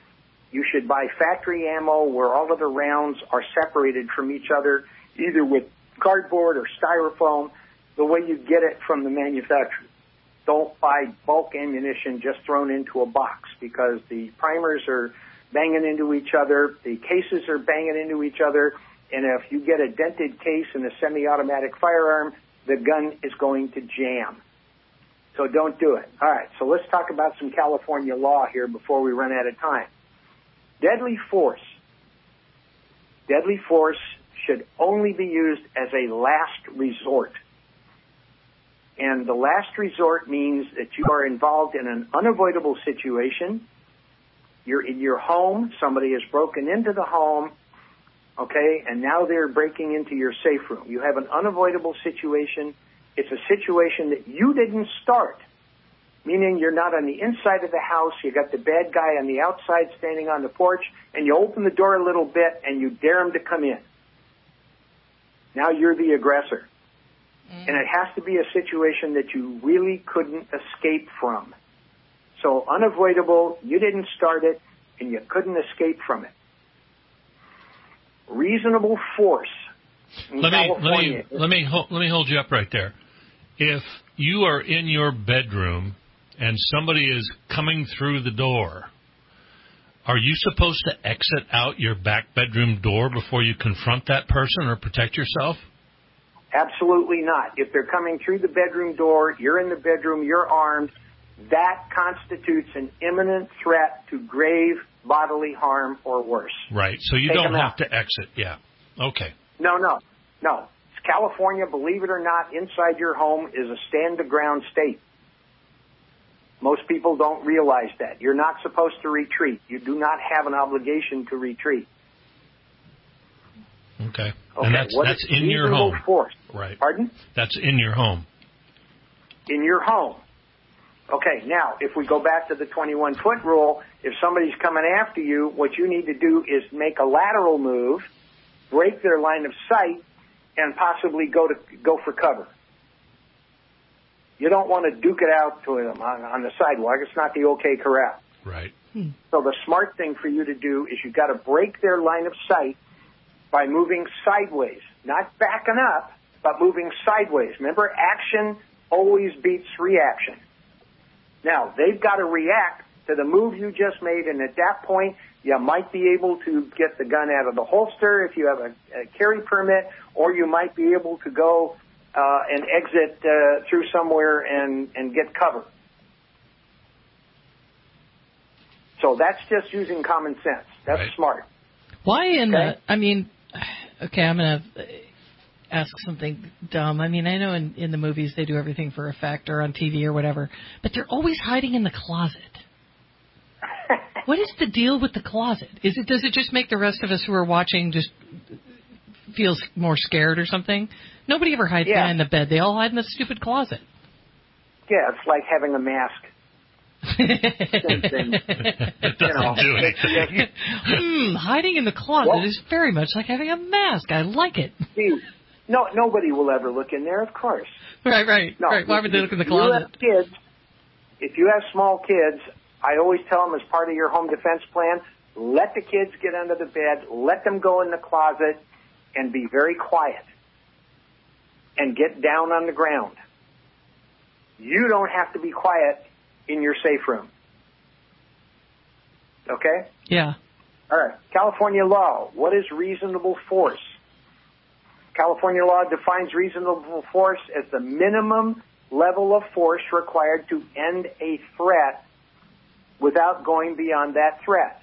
You should buy factory ammo where all of the rounds are separated from each other, either with cardboard or styrofoam, the way you get it from the manufacturer. Don't buy bulk ammunition just thrown into a box, because the primers are banging into each other, the cases are banging into each other, and if you get a dented case in a semi-automatic firearm, the gun is going to jam. So don't do it. All right, so let's talk about some California law here before we run out of time. Deadly force. Deadly force should only be used as a last resort. And the last resort means that you are involved in an unavoidable situation. You're in your home. Somebody has broken into the home, okay, and now they're breaking into your safe room. You have an unavoidable situation. It's a situation that you didn't start, meaning you're not on the inside of the house. You got the bad guy on the outside standing on the porch, and you open the door a little bit, and you dare him to come in. Now you're the aggressor. Mm. And it has to be a situation that you really couldn't escape from. So unavoidable, you didn't start it, and you couldn't escape from it. Reasonable force. Let me, let me, let me, ho- let me hold you up right there. If you are in your bedroom and somebody is coming through the door, are you supposed to exit out your back bedroom door before you confront that person or protect yourself? Absolutely not. If they're coming through the bedroom door, you're in the bedroom, you're armed, that constitutes an imminent threat to grave bodily harm or worse. Right. So you Take don't have out. to exit. Yeah. Okay. No, no, no. California, believe it or not, inside your home is a stand-the-ground state. Most people don't realize that. You're not supposed to retreat. You do not have an obligation to retreat. Okay. Okay. And that's, what that's is in your reasonable home. Force? Right. Pardon? That's in your home. In your home. Okay, now, if we go back to the twenty-one foot rule, if somebody's coming after you, what you need to do is make a lateral move, break their line of sight, and possibly go to go for cover. You don't want to duke it out to them on, on the sidewalk. It's not the OK Corral. Right. Hmm. So the smart thing for you to do is you've got to break their line of sight by moving sideways, not backing up, but moving sideways. Remember, action always beats reaction. Now, they've got to react to the move you just made, and at that point, you might be able to get the gun out of the holster if you have a, a carry permit, or you might be able to go uh, and exit uh, through somewhere and, and get cover. So that's just using common sense. That's right. smart. Why in okay? the, I mean, okay, I'm going to ask something dumb. I mean, I know in, in the movies they do everything for effect or on T V or whatever, but they're always hiding in the closet. What is the deal with the closet? Is it does it just make the rest of us who are watching just feel more scared or something? Nobody ever hides yeah. behind the bed. They all hide in the stupid closet. Yeah, it's like having a mask. Same thing. It doesn't you know, do anything. mm, hiding in the closet well, is very much like having a mask. I like it. See, no, nobody will ever look in there, of course. Right, right, no, right. Why would they look in the if closet? You have kids, if you have small kids, I always tell them as part of your home defense plan, let the kids get under the bed, let them go in the closet, and be very quiet. And get down on the ground. You don't have to be quiet in your safe room. Okay? Yeah. All right. California law. What is reasonable force? California law defines reasonable force as the minimum level of force required to end a threat without going beyond that threat.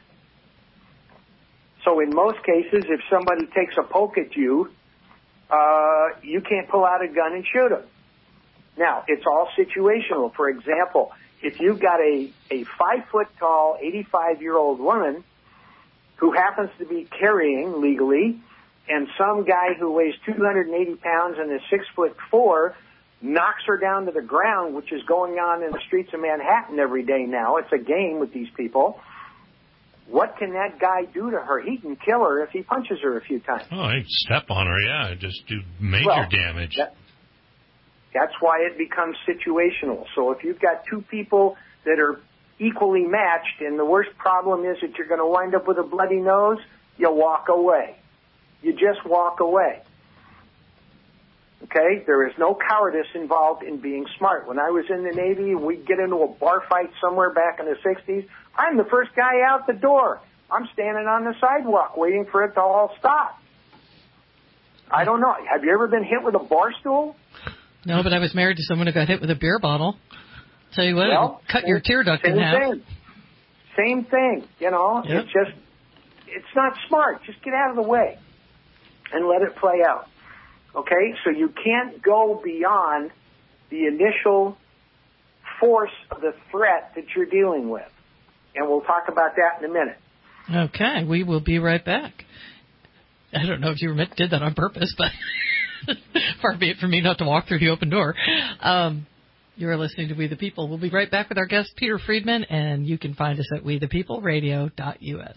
So in most cases, if somebody takes a poke at you, uh, you can't pull out a gun and shoot them. Now, it's all situational. For example, if you've got a, a five-foot-tall, eighty-five-year-old woman who happens to be carrying legally, and some guy who weighs two hundred eighty pounds and is six foot four knocks her down to the ground, which is going on in the streets of Manhattan every day now. It's a game with these people. What can that guy do to her? He can kill her if he punches her a few times. Oh, he'd step on her, yeah, just do major well, damage. That, that's why it becomes situational. So if you've got two people that are equally matched, and the worst problem is that you're going to wind up with a bloody nose, you walk away. You just walk away. Okay? There is no cowardice involved in being smart. When I was in the Navy, we'd get into a bar fight somewhere back in the sixties. I'm the first guy out the door. I'm standing on the sidewalk waiting for it to all stop. I don't know. Have you ever been hit with a bar stool? No, but I was married to someone who got hit with a beer bottle. Tell you what, well, cut your tear duct in half. Thing. Same thing, you know. Yep. It's just, it's not smart. Just get out of the way and let it play out. Okay? So you can't go beyond the initial force of the threat that you're dealing with. And we'll talk about that in a minute. Okay, we will be right back. I don't know if you did that on purpose, but far be it from me not to walk through the open door. Um, you are listening to We the People. We'll be right back with our guest, Peter Friedman, and you can find us at we the people radio dot u s.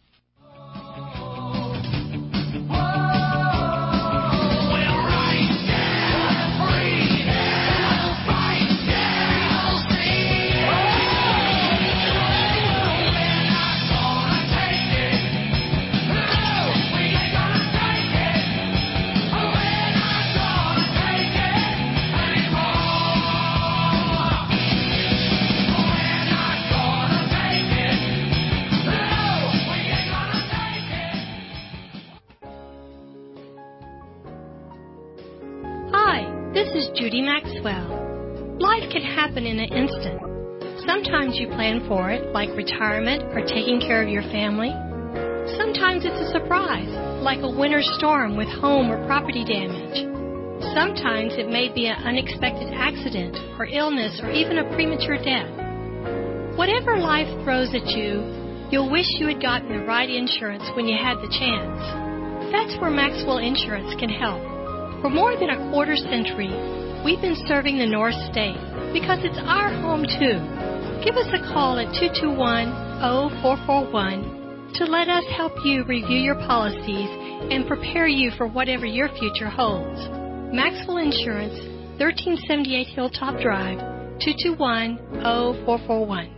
This is Judy Maxwell. Life can happen in an instant. Sometimes you plan for it, like retirement or taking care of your family. Sometimes it's a surprise, like a winter storm with home or property damage. Sometimes it may be an unexpected accident or illness or even a premature death. Whatever life throws at you, you'll wish you had gotten the right insurance when you had the chance. That's where Maxwell Insurance can help. For more than a quarter century, we've been serving the North State because it's our home, too. Give us a call at two two one, zero four four one to let us help you review your policies and prepare you for whatever your future holds. Maxwell Insurance, thirteen seventy-eight Hilltop Drive, two two one, zero four four one.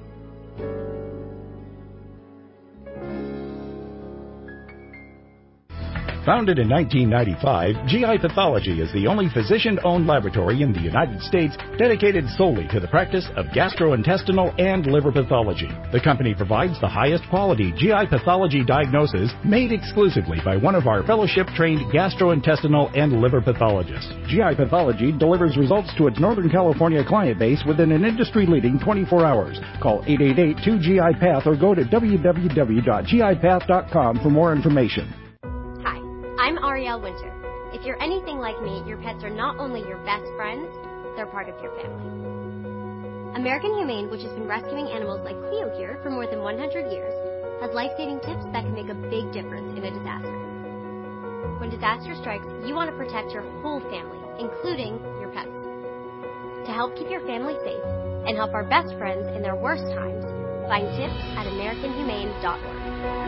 Founded in nineteen ninety-five, G I Pathology is the only physician-owned laboratory in the United States dedicated solely to the practice of gastrointestinal and liver pathology. The company provides the highest quality G I pathology diagnosis made exclusively by one of our fellowship-trained gastrointestinal and liver pathologists. G I Pathology delivers results to its Northern California client base within an industry-leading twenty-four hours. Call eight eight eight, two G I Path or go to w w w dot g i path dot com for more information. I'm Arielle Winter. If you're anything like me, your pets are not only your best friends, they're part of your family. American Humane, which has been rescuing animals like Cleo here for more than one hundred years, has life-saving tips that can make a big difference in a disaster. When disaster strikes, you want to protect your whole family, including your pets. To help keep your family safe and help our best friends in their worst times, find tips at american humane dot org.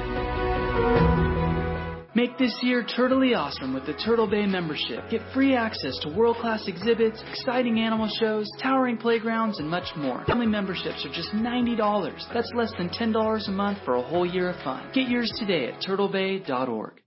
Make this year totally awesome with the Turtle Bay membership. Get free access to world-class exhibits, exciting animal shows, towering playgrounds, and much more. Family memberships are just ninety dollars. That's less than ten dollars a month for a whole year of fun. Get yours today at turtle bay dot org.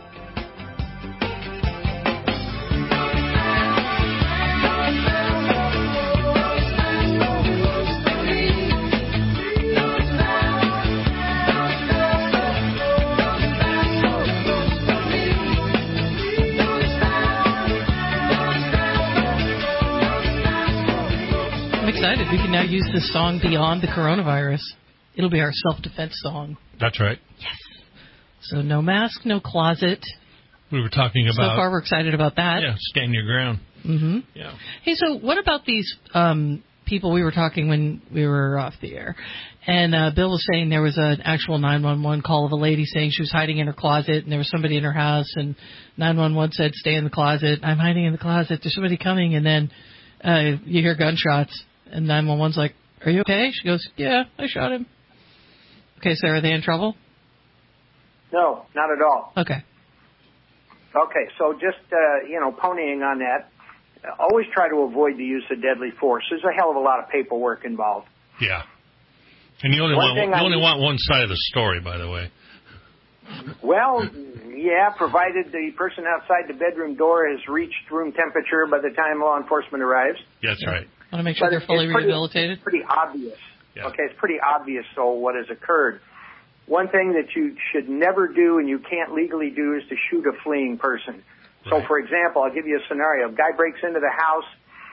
We can now use this song beyond the coronavirus. It'll be our self-defense song. That's right. Yes. So no mask, no closet. We were talking about... So far we're excited about that. Yeah, stand your ground. Mm-hmm. Yeah. Hey, so what about these um, people we were talking when we were off the air? And uh, Bill was saying there was an actual nine one one call of a lady saying she was hiding in her closet and there was somebody in her house and nine one one said, stay in the closet. I'm hiding in the closet. There's somebody coming. And then uh, you hear gunshots. And nine one one's like, are you okay? She goes, yeah, I shot him. Okay, so are they in trouble? No, not at all. Okay. Okay, so just, uh, you know, ponying on that, always try to avoid the use of deadly force. There's a hell of a lot of paperwork involved. Yeah. And you only One want thing you I only need- want one side of the story, by the way. Well, yeah, provided the person outside the bedroom door has reached room temperature by the time law enforcement arrives. That's right. Want to make sure But they're it's fully pretty- rehabilitated? It's pretty obvious. Yeah. Okay, it's pretty obvious, so what has occurred. One thing that you should never do and you can't legally do is to shoot a fleeing person. So, for example, I'll give you a scenario. A guy breaks into the house.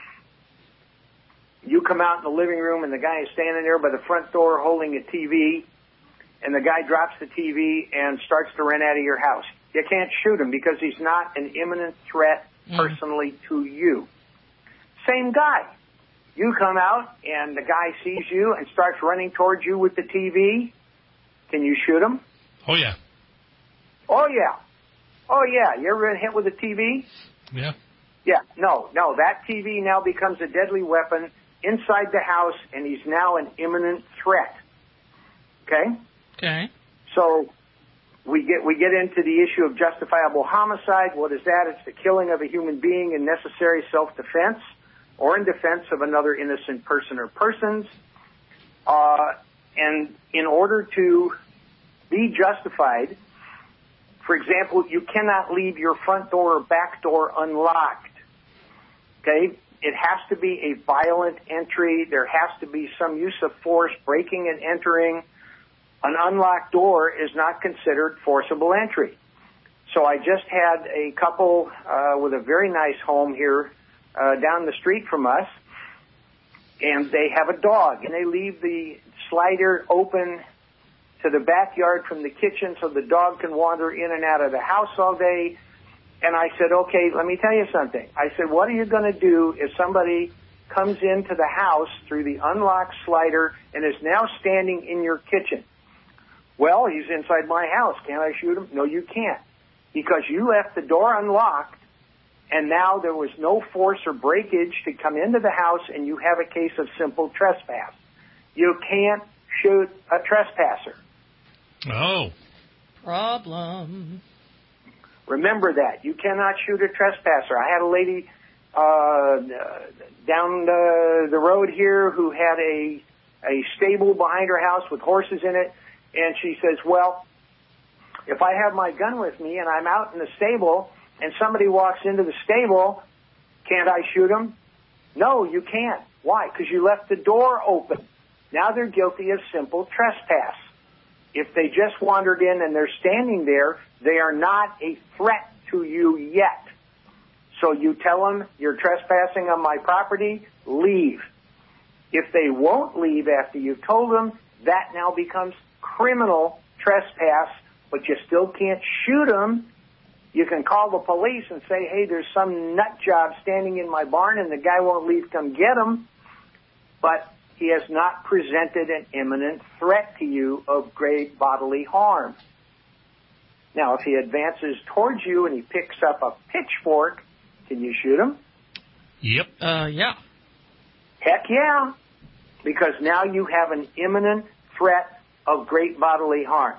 You come out in the living room, and the guy is standing there by the front door holding a T V, and the guy drops the T V and starts to run out of your house. You can't shoot him because he's not an imminent threat personally to you. Same guy. You come out, and the guy sees you and starts running towards you with the T V. Can you shoot him? Oh, yeah. Oh, yeah. Oh, yeah. You ever been hit with a T V? Yeah. Yeah. No, no. That T V now becomes a deadly weapon inside the house, and he's now an imminent threat. Okay? Okay. So we get we get into the issue of justifiable homicide. What is that? It's the killing of a human being in necessary self-defense or in defense of another innocent person or persons. Uh, and in order to be justified, for example, you cannot leave your front door or back door unlocked. Okay? It has to be a violent entry. There has to be some use of force, breaking and entering. An unlocked door is not considered forcible entry. So I just had a couple uh, with a very nice home here uh, down the street from us, and they have a dog, and they leave the slider open to the backyard from the kitchen so the dog can wander in and out of the house all day. And I said, okay, let me tell you something. I said, what are you going to do if somebody comes into the house through the unlocked slider and is now standing in your kitchen? Well, he's inside my house. Can't I shoot him? No, you can't. Because you left the door unlocked, and now there was no force or breakage to come into the house, and you have a case of simple trespass. You can't shoot a trespasser. Oh. Problem. Remember that. You cannot shoot a trespasser. I had a lady uh, down the, the road here who had a, a stable behind her house with horses in it, and she says, well, if I have my gun with me and I'm out in the stable and somebody walks into the stable, can't I shoot them? No, you can't. Why? Because you left the door open. Now they're guilty of simple trespass. If they just wandered in and they're standing there, they are not a threat to you yet. So you tell them, you're trespassing on my property, leave. If they won't leave after you've told them, that now becomes criminal trespass, but you still can't shoot them. You can call the police and say, hey, there's some nut job standing in my barn and the guy won't leave, come get him. But he has not presented an imminent threat to you of grave bodily harm. Now, if he advances towards you and he picks up a pitchfork, can you shoot him? Yep. Uh, yeah. Heck yeah. Because now you have an imminent threat of great bodily harm.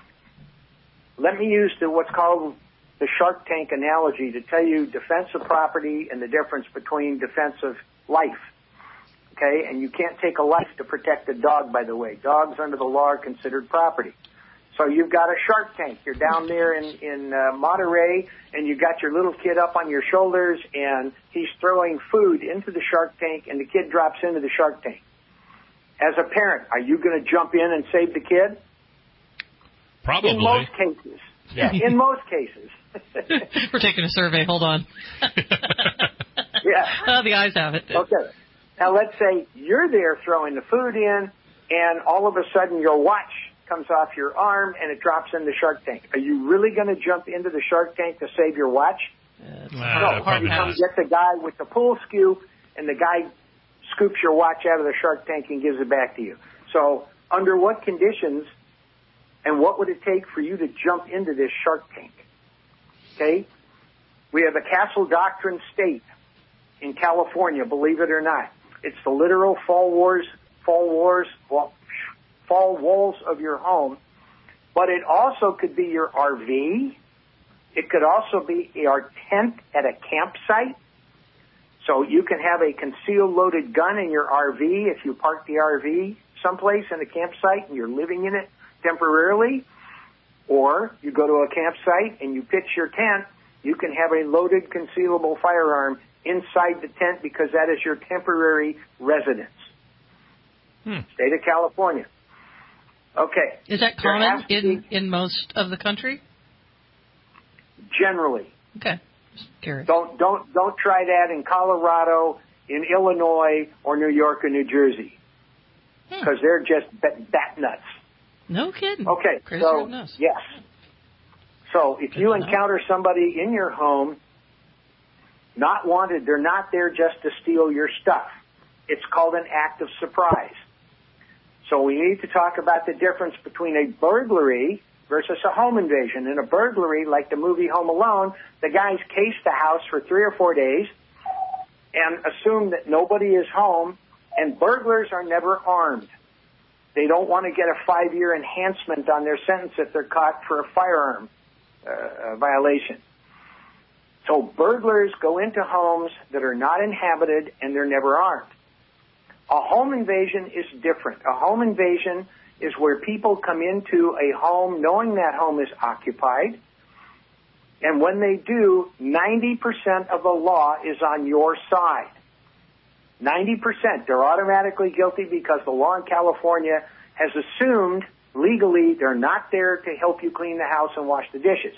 Let me use the, what's called the Shark Tank analogy to tell you defense of property and the difference between defense of life. Okay? And you can't take a life to protect a dog, by the way. Dogs under the law are considered property. So you've got a shark tank. You're down there in, in uh, Monterey, and you've got your little kid up on your shoulders, and he's throwing food into the shark tank, and the kid drops into the shark tank. As a parent, are you going to jump in and save the kid? Probably. In most cases. Yeah. In most cases. We're taking a survey. Hold on. Yeah. Oh, the eyes have it. Okay. Now, let's say you're there throwing the food in, and all of a sudden your watch comes off your arm and it drops in the shark tank. Are you really going to jump into the shark tank to save your watch? Uh, No. You come get the guy with the pool scoop, and the guy scoops your watch out of the shark tank and gives it back to you. So under what conditions and what would it take for you to jump into this shark tank? Okay? We have a Castle Doctrine state in California, believe it or not. It's the literal fall wars, fall wars, well, fall walls of your home, but it also could be your R V. It could also be your tent at a campsite. So you can have a concealed loaded gun in your R V if you park the R V someplace in a campsite and you're living in it temporarily, or you go to a campsite and you pitch your tent, you can have a loaded concealable firearm inside the tent because that is your temporary residence. Hmm. State of California. Okay. Is that There common has to in, be- in most of the country? Generally. Okay. Just curious. Don't don't don't try that in Colorado, in Illinois, or New York or New Jersey, because Hmm. they're just bat, bat nuts. No kidding. Okay, Crazy so nuts. yes. So if Good you to know. encounter somebody in your home, not wanted, they're not there just to steal your stuff. It's called an act of surprise. So we need to talk about the difference between a burglary versus a home invasion. In a burglary, like the movie Home Alone, the guys case the house for three or four days and assume that nobody is home, and burglars are never armed. They don't want to get a five-year enhancement on their sentence if they're caught for a firearm uh, violation. So burglars go into homes that are not inhabited and they're never armed. A home invasion is different. A home invasion is where people come into a home knowing that home is occupied, and when they do, ninety percent of the law is on your side. ninety percent. They're automatically guilty because the law in California has assumed legally they're not there to help you clean the house and wash the dishes.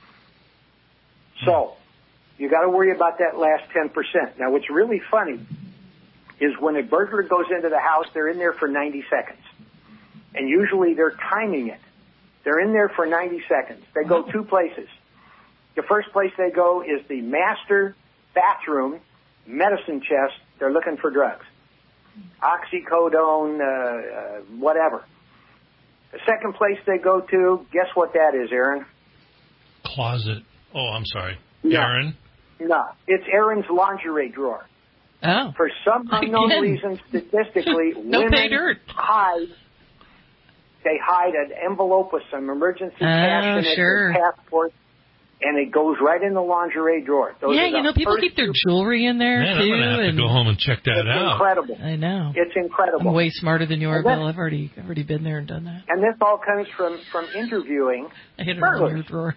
So you got to worry about that last ten percent. Now, what's really funny is when a burglar goes into the house, they're in there for ninety seconds. And usually they're timing it. They're in there for ninety seconds. They go two places. The first place they go is the master bathroom medicine chest. They're looking for drugs. Oxycodone, uh, uh, whatever. The second place they go to, guess what that is, Aaron? Closet. Oh, I'm sorry. No. Aaron? No. It's Aaron's lingerie drawer. Oh. For some unknown Again. reason, statistically, No pay women dirt. hide. They hide an envelope with some emergency cash Oh, in it, sure. their passport, and it goes right in the lingerie drawer. Those Yeah, are the you know, people first keep their two- jewelry in there, Man, too. I'm going to have and to go home and check that It's out. incredible. I know. It's incredible. I'm way smarter than you are, And that- Bill. I've already, I've already been there and done that. And this all comes from, from interviewing I hid it all in burglars. your drawer.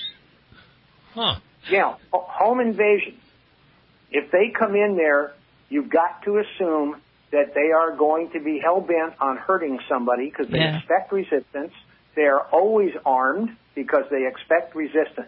Huh. Now, ho- home invasion. If they come in there, you've got to assume that they are going to be hell-bent on hurting somebody because they Yeah. expect resistance. They are always armed because they expect resistance.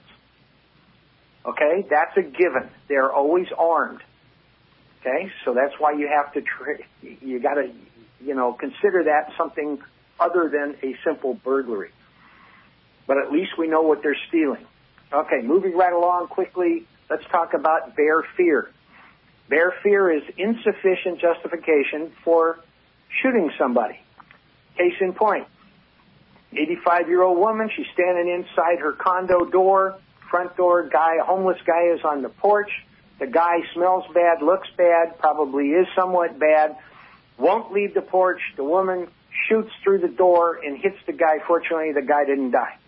Okay? That's a given. They're always armed. Okay? So that's why you have to, tra- you got to, you know, consider that something other than a simple burglary. But at least we know what they're stealing. Okay, moving right along quickly, let's talk about bare fear. Bare fear is insufficient justification for shooting somebody. Case in point, eighty-five-year-old woman, she's standing inside her condo door, front door, guy, a homeless guy is on the porch. The guy smells bad, looks bad, probably is somewhat bad, won't leave the porch. The woman shoots through the door and hits the guy. Fortunately, the guy didn't die.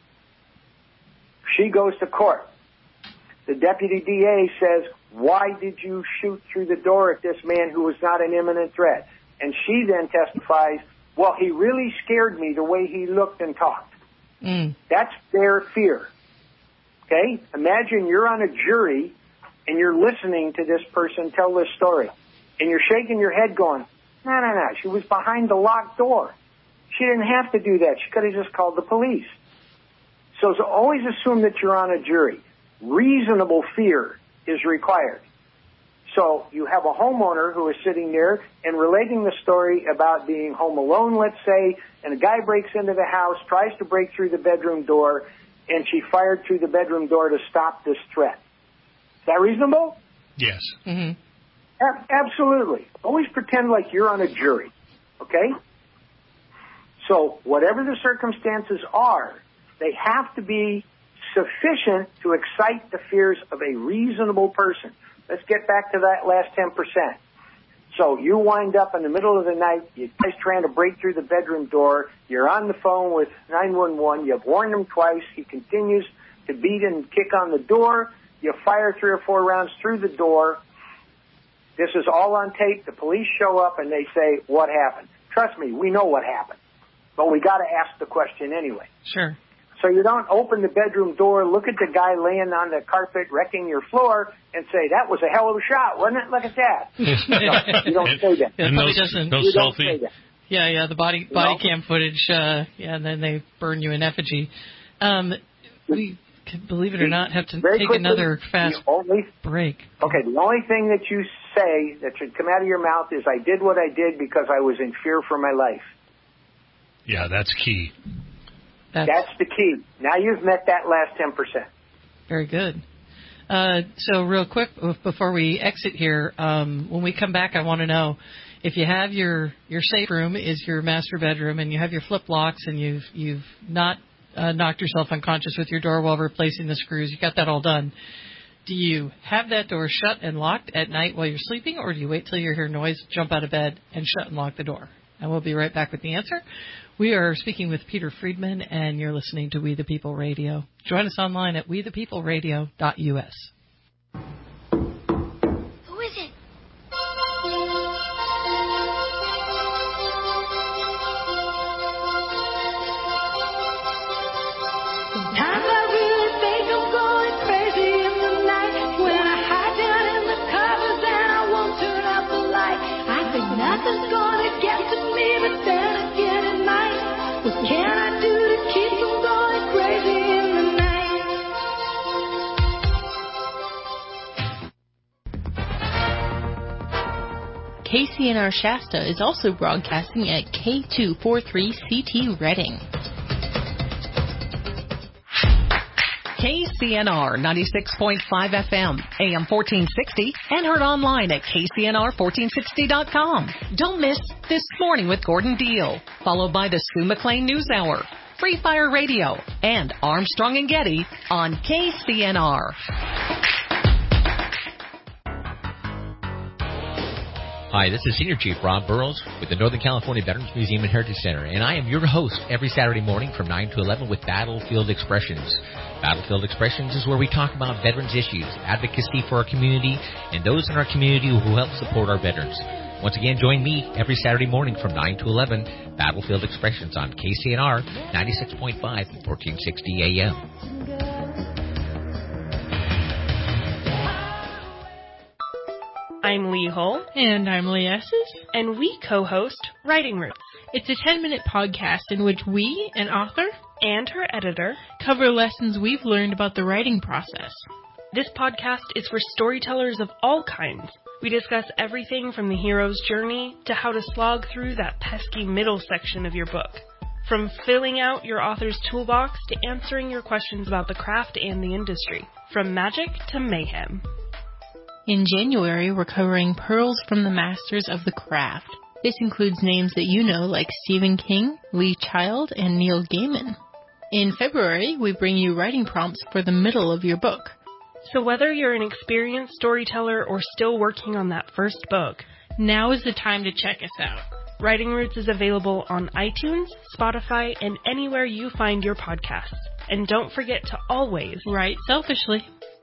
She goes to court. The deputy D A says, why did you shoot through the door at this man who was not an imminent threat? And she then testifies, well, he really scared me the way he looked and talked. Mm. That's their fear. Okay? Imagine you're on a jury and you're listening to this person tell this story. And you're shaking your head going, no, no, no, she was behind the locked door. She didn't have to do that. She could have just called the police. So, so always assume that you're on a jury. Reasonable fear is required. So you have a homeowner who is sitting there and relating the story about being home alone, let's say, and a guy breaks into the house, tries to break through the bedroom door, and she fired through the bedroom door to stop this threat. Is that reasonable? Yes. Mm-hmm. A- absolutely. Always pretend like you're on a jury, okay? So whatever the circumstances are, they have to be sufficient to excite the fears of a reasonable person. Let's get back to that last ten percent. So you wind up in the middle of the night, you guys trying to break through the bedroom door, you're on the phone with nine one one, you've warned him twice, he continues to beat and kick on the door, you fire three or four rounds through the door. This is all on tape. The police show up and they say, what happened? trust me, we know what happened. But we got to ask the question anyway. Sure. So you don't open the bedroom door, look at the guy laying on the carpet wrecking your floor, and say, that was a hell of a shot, wasn't it? Look at that. No, you don't say that. Yeah, no, doesn't. You don't say that. Yeah, yeah, the body body No. cam footage, uh, yeah, and then they burn you in effigy. Um, we, believe it or not, have to Very take quickly, another fast the only, break. Okay, the only thing that you say that should come out of your mouth is, I did what I did because I was in fear for my life. Yeah, that's key. That's, That's the key. Now you've met that last ten percent. Very good. Uh, so real quick, before we exit here, um, when we come back, I want to know if you have your, your safe room is your master bedroom and you have your flip locks and you've, you've not uh, knocked yourself unconscious with your door while replacing the screws, you got that all done. Do you have that door shut and locked at night while you're sleeping, or do you wait till you hear noise, jump out of bed, and shut and lock the door? And we'll be right back with the answer. We are speaking with Peter Friedman, and you're listening to We the People Radio. Join us online at we the people radio dot u s. Who is it? Sometimes I really think I'm going crazy in the night when I hide down in the covers and I won't turn out the light. I think nothing's gonna get to me, but then again it might. What can I do to keep from going crazy in the night? K C N R Shasta is also broadcasting at K two forty-three C T Reading. K C N R ninety-six point five F M, A M fourteen sixty, and heard online at K C N R fourteen sixty dot com. Don't miss This Morning with Gordon Deal, followed by the Sue McLean News Hour, Free Fire Radio, and Armstrong and Getty on K C N R. Hi, this is Senior Chief Rob Burrows with the Northern California Veterans Museum and Heritage Center, and I am your host every Saturday morning from nine to eleven with Battlefield Expressions. Battlefield Expressions is where we talk about veterans issues, advocacy for our community, and those in our community who help support our veterans. Once again, join me every Saturday morning from nine to eleven, Battlefield Expressions on K C N R ninety-six point five and fourteen sixty A M. I'm Lee Hull. And I'm Lee Esses. And we co-host Writing Roots. It's a ten-minute podcast in which we, an author, and her editor, cover lessons we've learned about the writing process. This podcast is for storytellers of all kinds. We discuss everything from the hero's journey to how to slog through that pesky middle section of your book. From filling out your author's toolbox to answering your questions about the craft and the industry. From magic to mayhem. In January, we're covering Pearls from the Masters of the Craft. This includes names that you know like Stephen King, Lee Child, and Neil Gaiman. In February, we bring you writing prompts for the middle of your book. So whether you're an experienced storyteller or still working on that first book, now is the time to check us out. Writing Roots is available on iTunes, Spotify, and anywhere you find your podcasts. And don't forget to always write selfishly.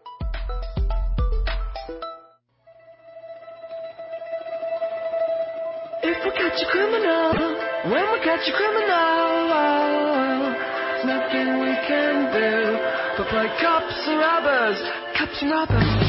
If we catch a criminal, when we catch a criminal, there's nothing we can do but play cops and robbers, cops and robbers.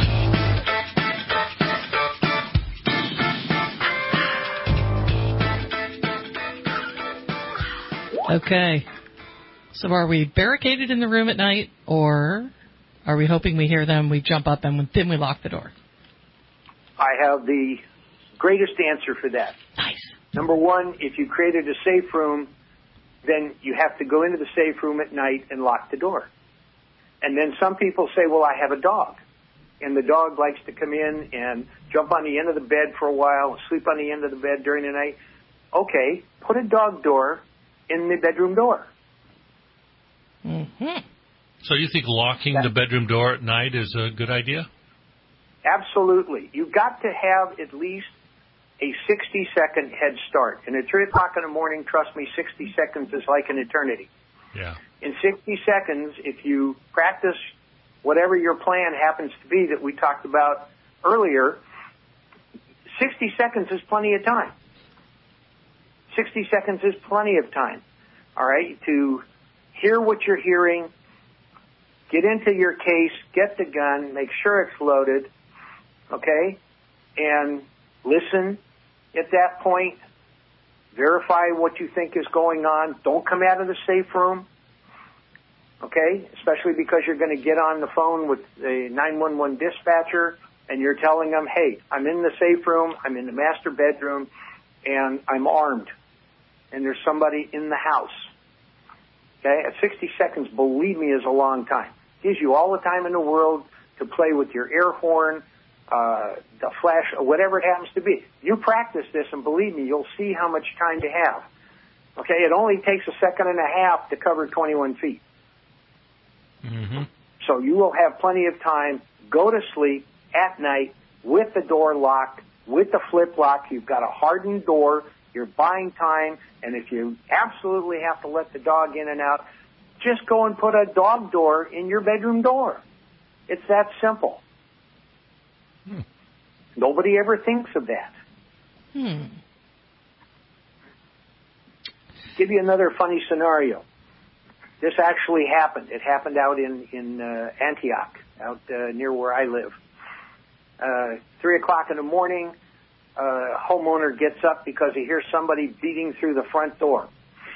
Okay. So are we barricaded in the room at night, or are we hoping we hear them, we jump up, and then we lock the door? I have the greatest answer for that. Nice. Number one, if you created a safe room, then you have to go into the safe room at night and lock the door. And then some people say, well, I have a dog. And the dog likes to come in and jump on the end of the bed for a while, sleep on the end of the bed during the night. Okay, put a dog door in the bedroom door. Mm-hmm. So you think locking That's, the bedroom door at night is a good idea? Absolutely. You've got to have at least a sixty-second head start. And at three o'clock in the morning, trust me, sixty seconds is like an eternity. Yeah. In sixty seconds, if you practice whatever your plan happens to be that we talked about earlier, sixty seconds is plenty of time. sixty seconds is plenty of time, all right, to hear what you're hearing, get into your case, get the gun, make sure it's loaded, okay, and listen at that point. Verify what you think is going on. Don't come out of the safe room, okay, especially because you're going to get on the phone with the nine one one dispatcher and you're telling them, hey, I'm in the safe room, I'm in the master bedroom, and I'm armed, and there's somebody in the house. Okay, at sixty seconds, believe me, is a long time. Gives you all the time in the world to play with your air horn, uh, the flash, or whatever it happens to be. You practice this, and believe me, you'll see how much time you have. Okay, it only takes a second and a half to cover twenty-one feet. Mm-hmm. So you will have plenty of time. Go to sleep at night with the door locked, with the flip lock. You've got a hardened door. You're buying time. And if you absolutely have to let the dog in and out, just go and put a dog door in your bedroom door. It's that simple. Hmm. Nobody ever thinks of that. Hmm. Give you another funny scenario. This actually happened. It happened out in, in uh, Antioch, out uh, near where I live. Uh, three o'clock in the morning, a uh, homeowner gets up because he hears somebody beating through the front door.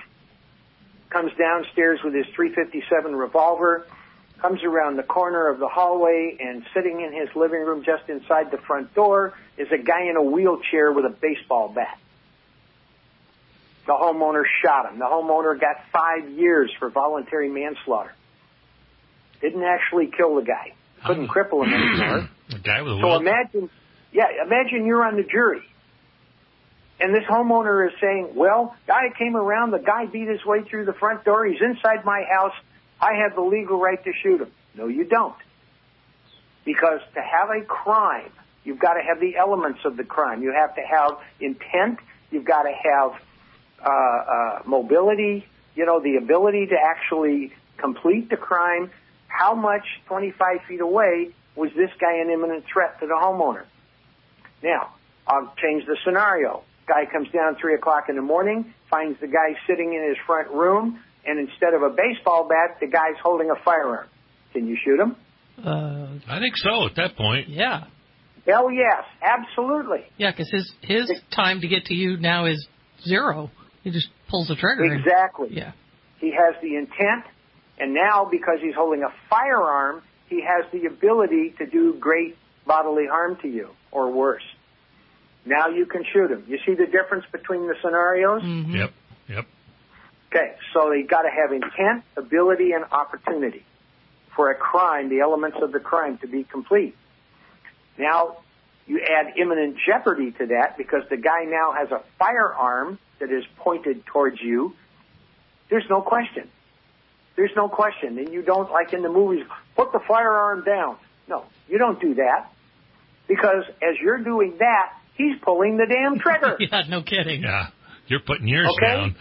Comes downstairs with his three fifty-seven revolver, comes around the corner of the hallway, and sitting in his living room just inside the front door is a guy in a wheelchair with a baseball bat. The homeowner shot him. The homeowner got five years for voluntary manslaughter. Didn't actually kill the guy. Couldn't cripple him anymore. The guy with a So wheel. imagine, yeah, imagine you're on the jury. And this homeowner is saying, well, guy came around, the guy beat his way through the front door, he's inside my house, I have the legal right to shoot him. No, you don't. Because to have a crime, you've got to have the elements of the crime. You have to have intent, you've got to have uh, uh, mobility, you know, the ability to actually complete the crime. How much, twenty-five feet away, was this guy an imminent threat to the homeowner? Now, I'll change the scenario. Guy comes down three o'clock in the morning, finds the guy sitting in his front room, and instead of a baseball bat, the guy's holding a firearm. Can you shoot him? Uh, I think so at that point. Yeah. Hell yes, absolutely. Yeah, because his, his time to get to you now is zero. He just pulls the trigger. and- Exactly. Yeah. He has the intent, and now because he's holding a firearm, he has the ability to do great bodily harm to you, or worse. Now you can shoot him. You see the difference between the scenarios? Mm-hmm. Yep, yep. Okay, so you got to have intent, ability, and opportunity for a crime, the elements of the crime, to be complete. Now, you add imminent jeopardy to that because the guy now has a firearm that is pointed towards you. There's no question. There's no question. And you don't, like in the movies, put the firearm down. No, you don't do that. Because as you're doing that, he's pulling the damn trigger. Yeah, no kidding. Yeah, you're putting yours Okay. down.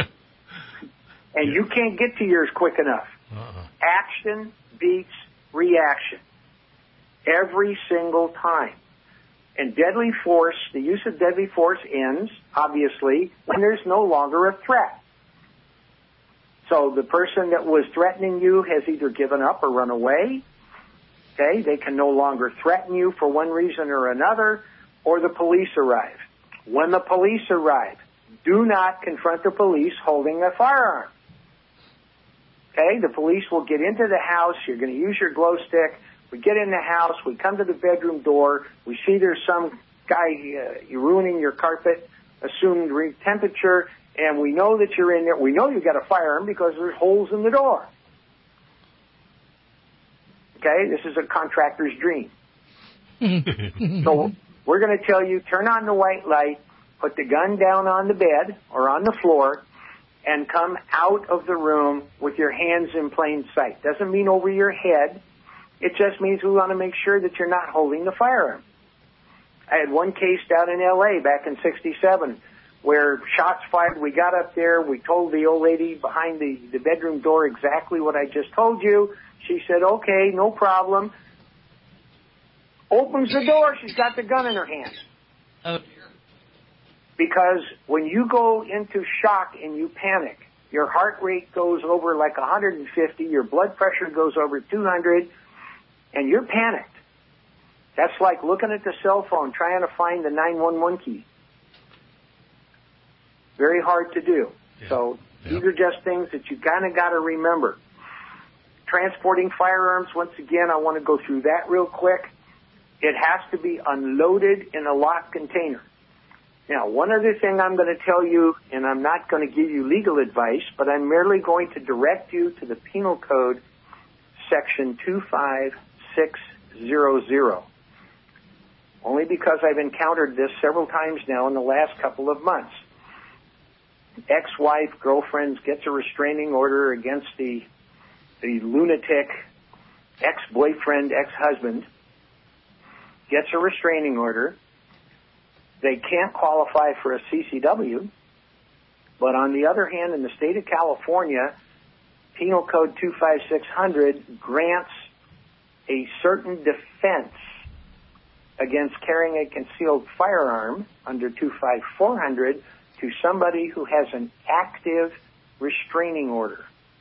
And you can't get to yours quick enough. Uh-uh. Action beats reaction. Every single time. And deadly force, the use of deadly force ends, obviously, when there's no longer a threat. So the person that was threatening you has either given up or run away. Okay, they can no longer threaten you for one reason or another, or the police arrive. When the police arrive, do not confront the police holding a firearm. Okay, the police will get into the house. You're going to use your glow stick. We get in the house. We come to the bedroom door. We see there's some guy uh, ruining your carpet, assumed re- temperature, and we know that you're in there. We know you've got a firearm because there's holes in the door. Okay, this is a contractor's dream. So we're going to tell you, turn on the white light, put the gun down on the bed or on the floor, and come out of the room with your hands in plain sight. Doesn't mean over your head. It just means we want to make sure that you're not holding the firearm. I had one case down in L A back in sixty-seven where shots fired. We got up there. We told the old lady behind the, the bedroom door exactly what I just told you. She said, okay, no problem. Opens the door. She's got the gun in her hand. Oh, Because when you go into shock and you panic, your heart rate goes over like one hundred fifty, your blood pressure goes over two hundred, and you're panicked. That's like looking at the cell phone trying to find the nine one one key. Very hard to do. Yeah. So yeah. These are just things that you kind of got to remember. Transporting firearms, once again, I want to go through that real quick. It has to be unloaded in a locked container. Now, one other thing I'm going to tell you, and I'm not going to give you legal advice, but I'm merely going to direct you to the Penal Code, Section two five six hundred. Only because I've encountered this several times now in the last couple of months. Ex-wife, girlfriend gets a restraining order against the the lunatic ex-boyfriend, ex-husband, gets a restraining order. They can't qualify for a C C W, but on the other hand, in the state of California, Penal Code two five six hundred grants a certain defense against carrying a concealed firearm under two five four hundred to somebody who has an active restraining order.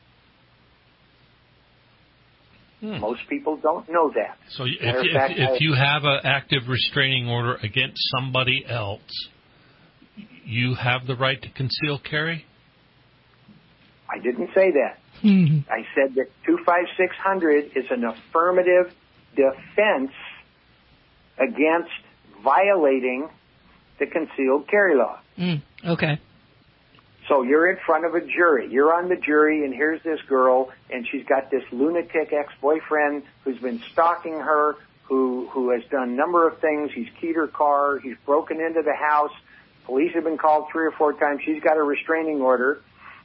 Hmm. Most people don't know that. So if, if, fact, if I, you have an active restraining order against somebody else, you have the right to conceal carry? I didn't say that. Mm-hmm. I said that two five six hundred is an affirmative defense against violating the concealed carry law. Mm, okay. So you're in front of a jury. You're on the jury, and here's this girl, and she's got this lunatic ex-boyfriend who's been stalking her, who who has done a number of things. He's keyed her car. He's broken into the house. Police have been called three or four times. She's got a restraining order.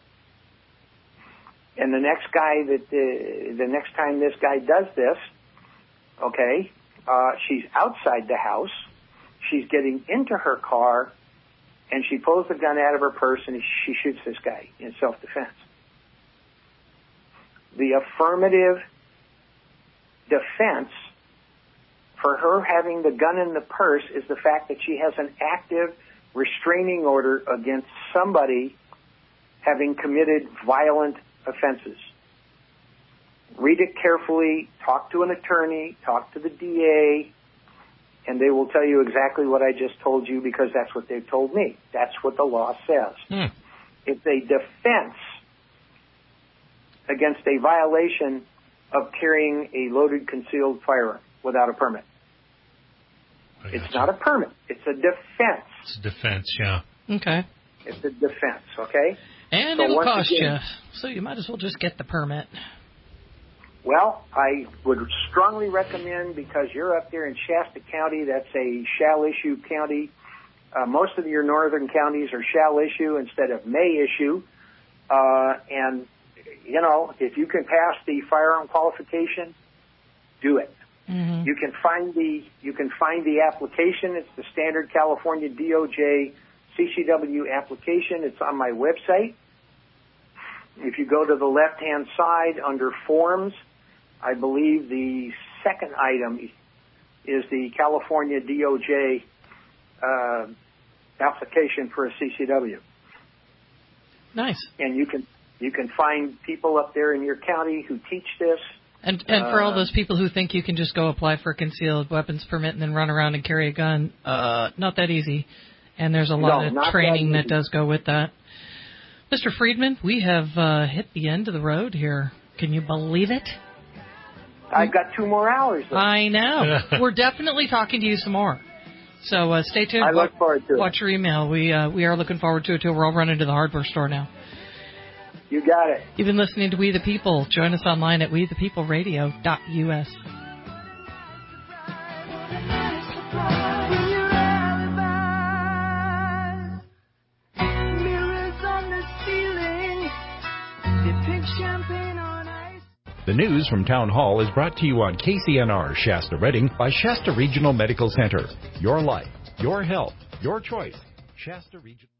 And the next guy that uh, the next time this guy does this, okay, uh, she's outside the house. She's getting into her car, and she pulls the gun out of her purse, and she shoots this guy in self-defense. The affirmative defense for her having the gun in the purse is the fact that she has an active restraining order against somebody having committed violent offenses. Read it carefully, talk to an attorney, talk to the D A, and they will tell you exactly what I just told you because that's what they've told me. That's what the law says. Hmm. It's a defense against a violation of carrying a loaded concealed firearm without a permit. It's not a permit. It's a defense. It's a defense, yeah. Okay. It's a defense, okay? And so it'll cost again, you, so you might as well just get the permit. Well, I would strongly recommend, because you're up there in Shasta County, that's a shall-issue county. Uh, most of your northern counties are shall-issue instead of may-issue. Uh, and, you know, if you can pass the firearm qualification, do it. Mm-hmm. You can find the you can find the application. It's the standard California D O J C C W application. It's on my website. If you go to the left-hand side under forms, I believe the second item is the California D O J uh, application for a C C W. Nice. And you can you can find people up there in your county who teach this. And and for all those people who think you can just go apply for a concealed weapons permit and then run around and carry a gun, uh, not that easy. And there's a lot no, of training that, that does go with that. Mister Friedman, we have uh, hit the end of the road here. Can you believe it? I've got two more hours left. I know. We're definitely talking to you some more. So uh, stay tuned. I look forward to it. Watch your email. We uh, we are looking forward to it, too. We're all running to the hardware store now. You got it. You've been listening to We the People. Join us online at we the people radio dot U S. The news from Town Hall is brought to you on K C N R Shasta Redding by Shasta Regional Medical Center. Your life, your health, your choice. Shasta Regional.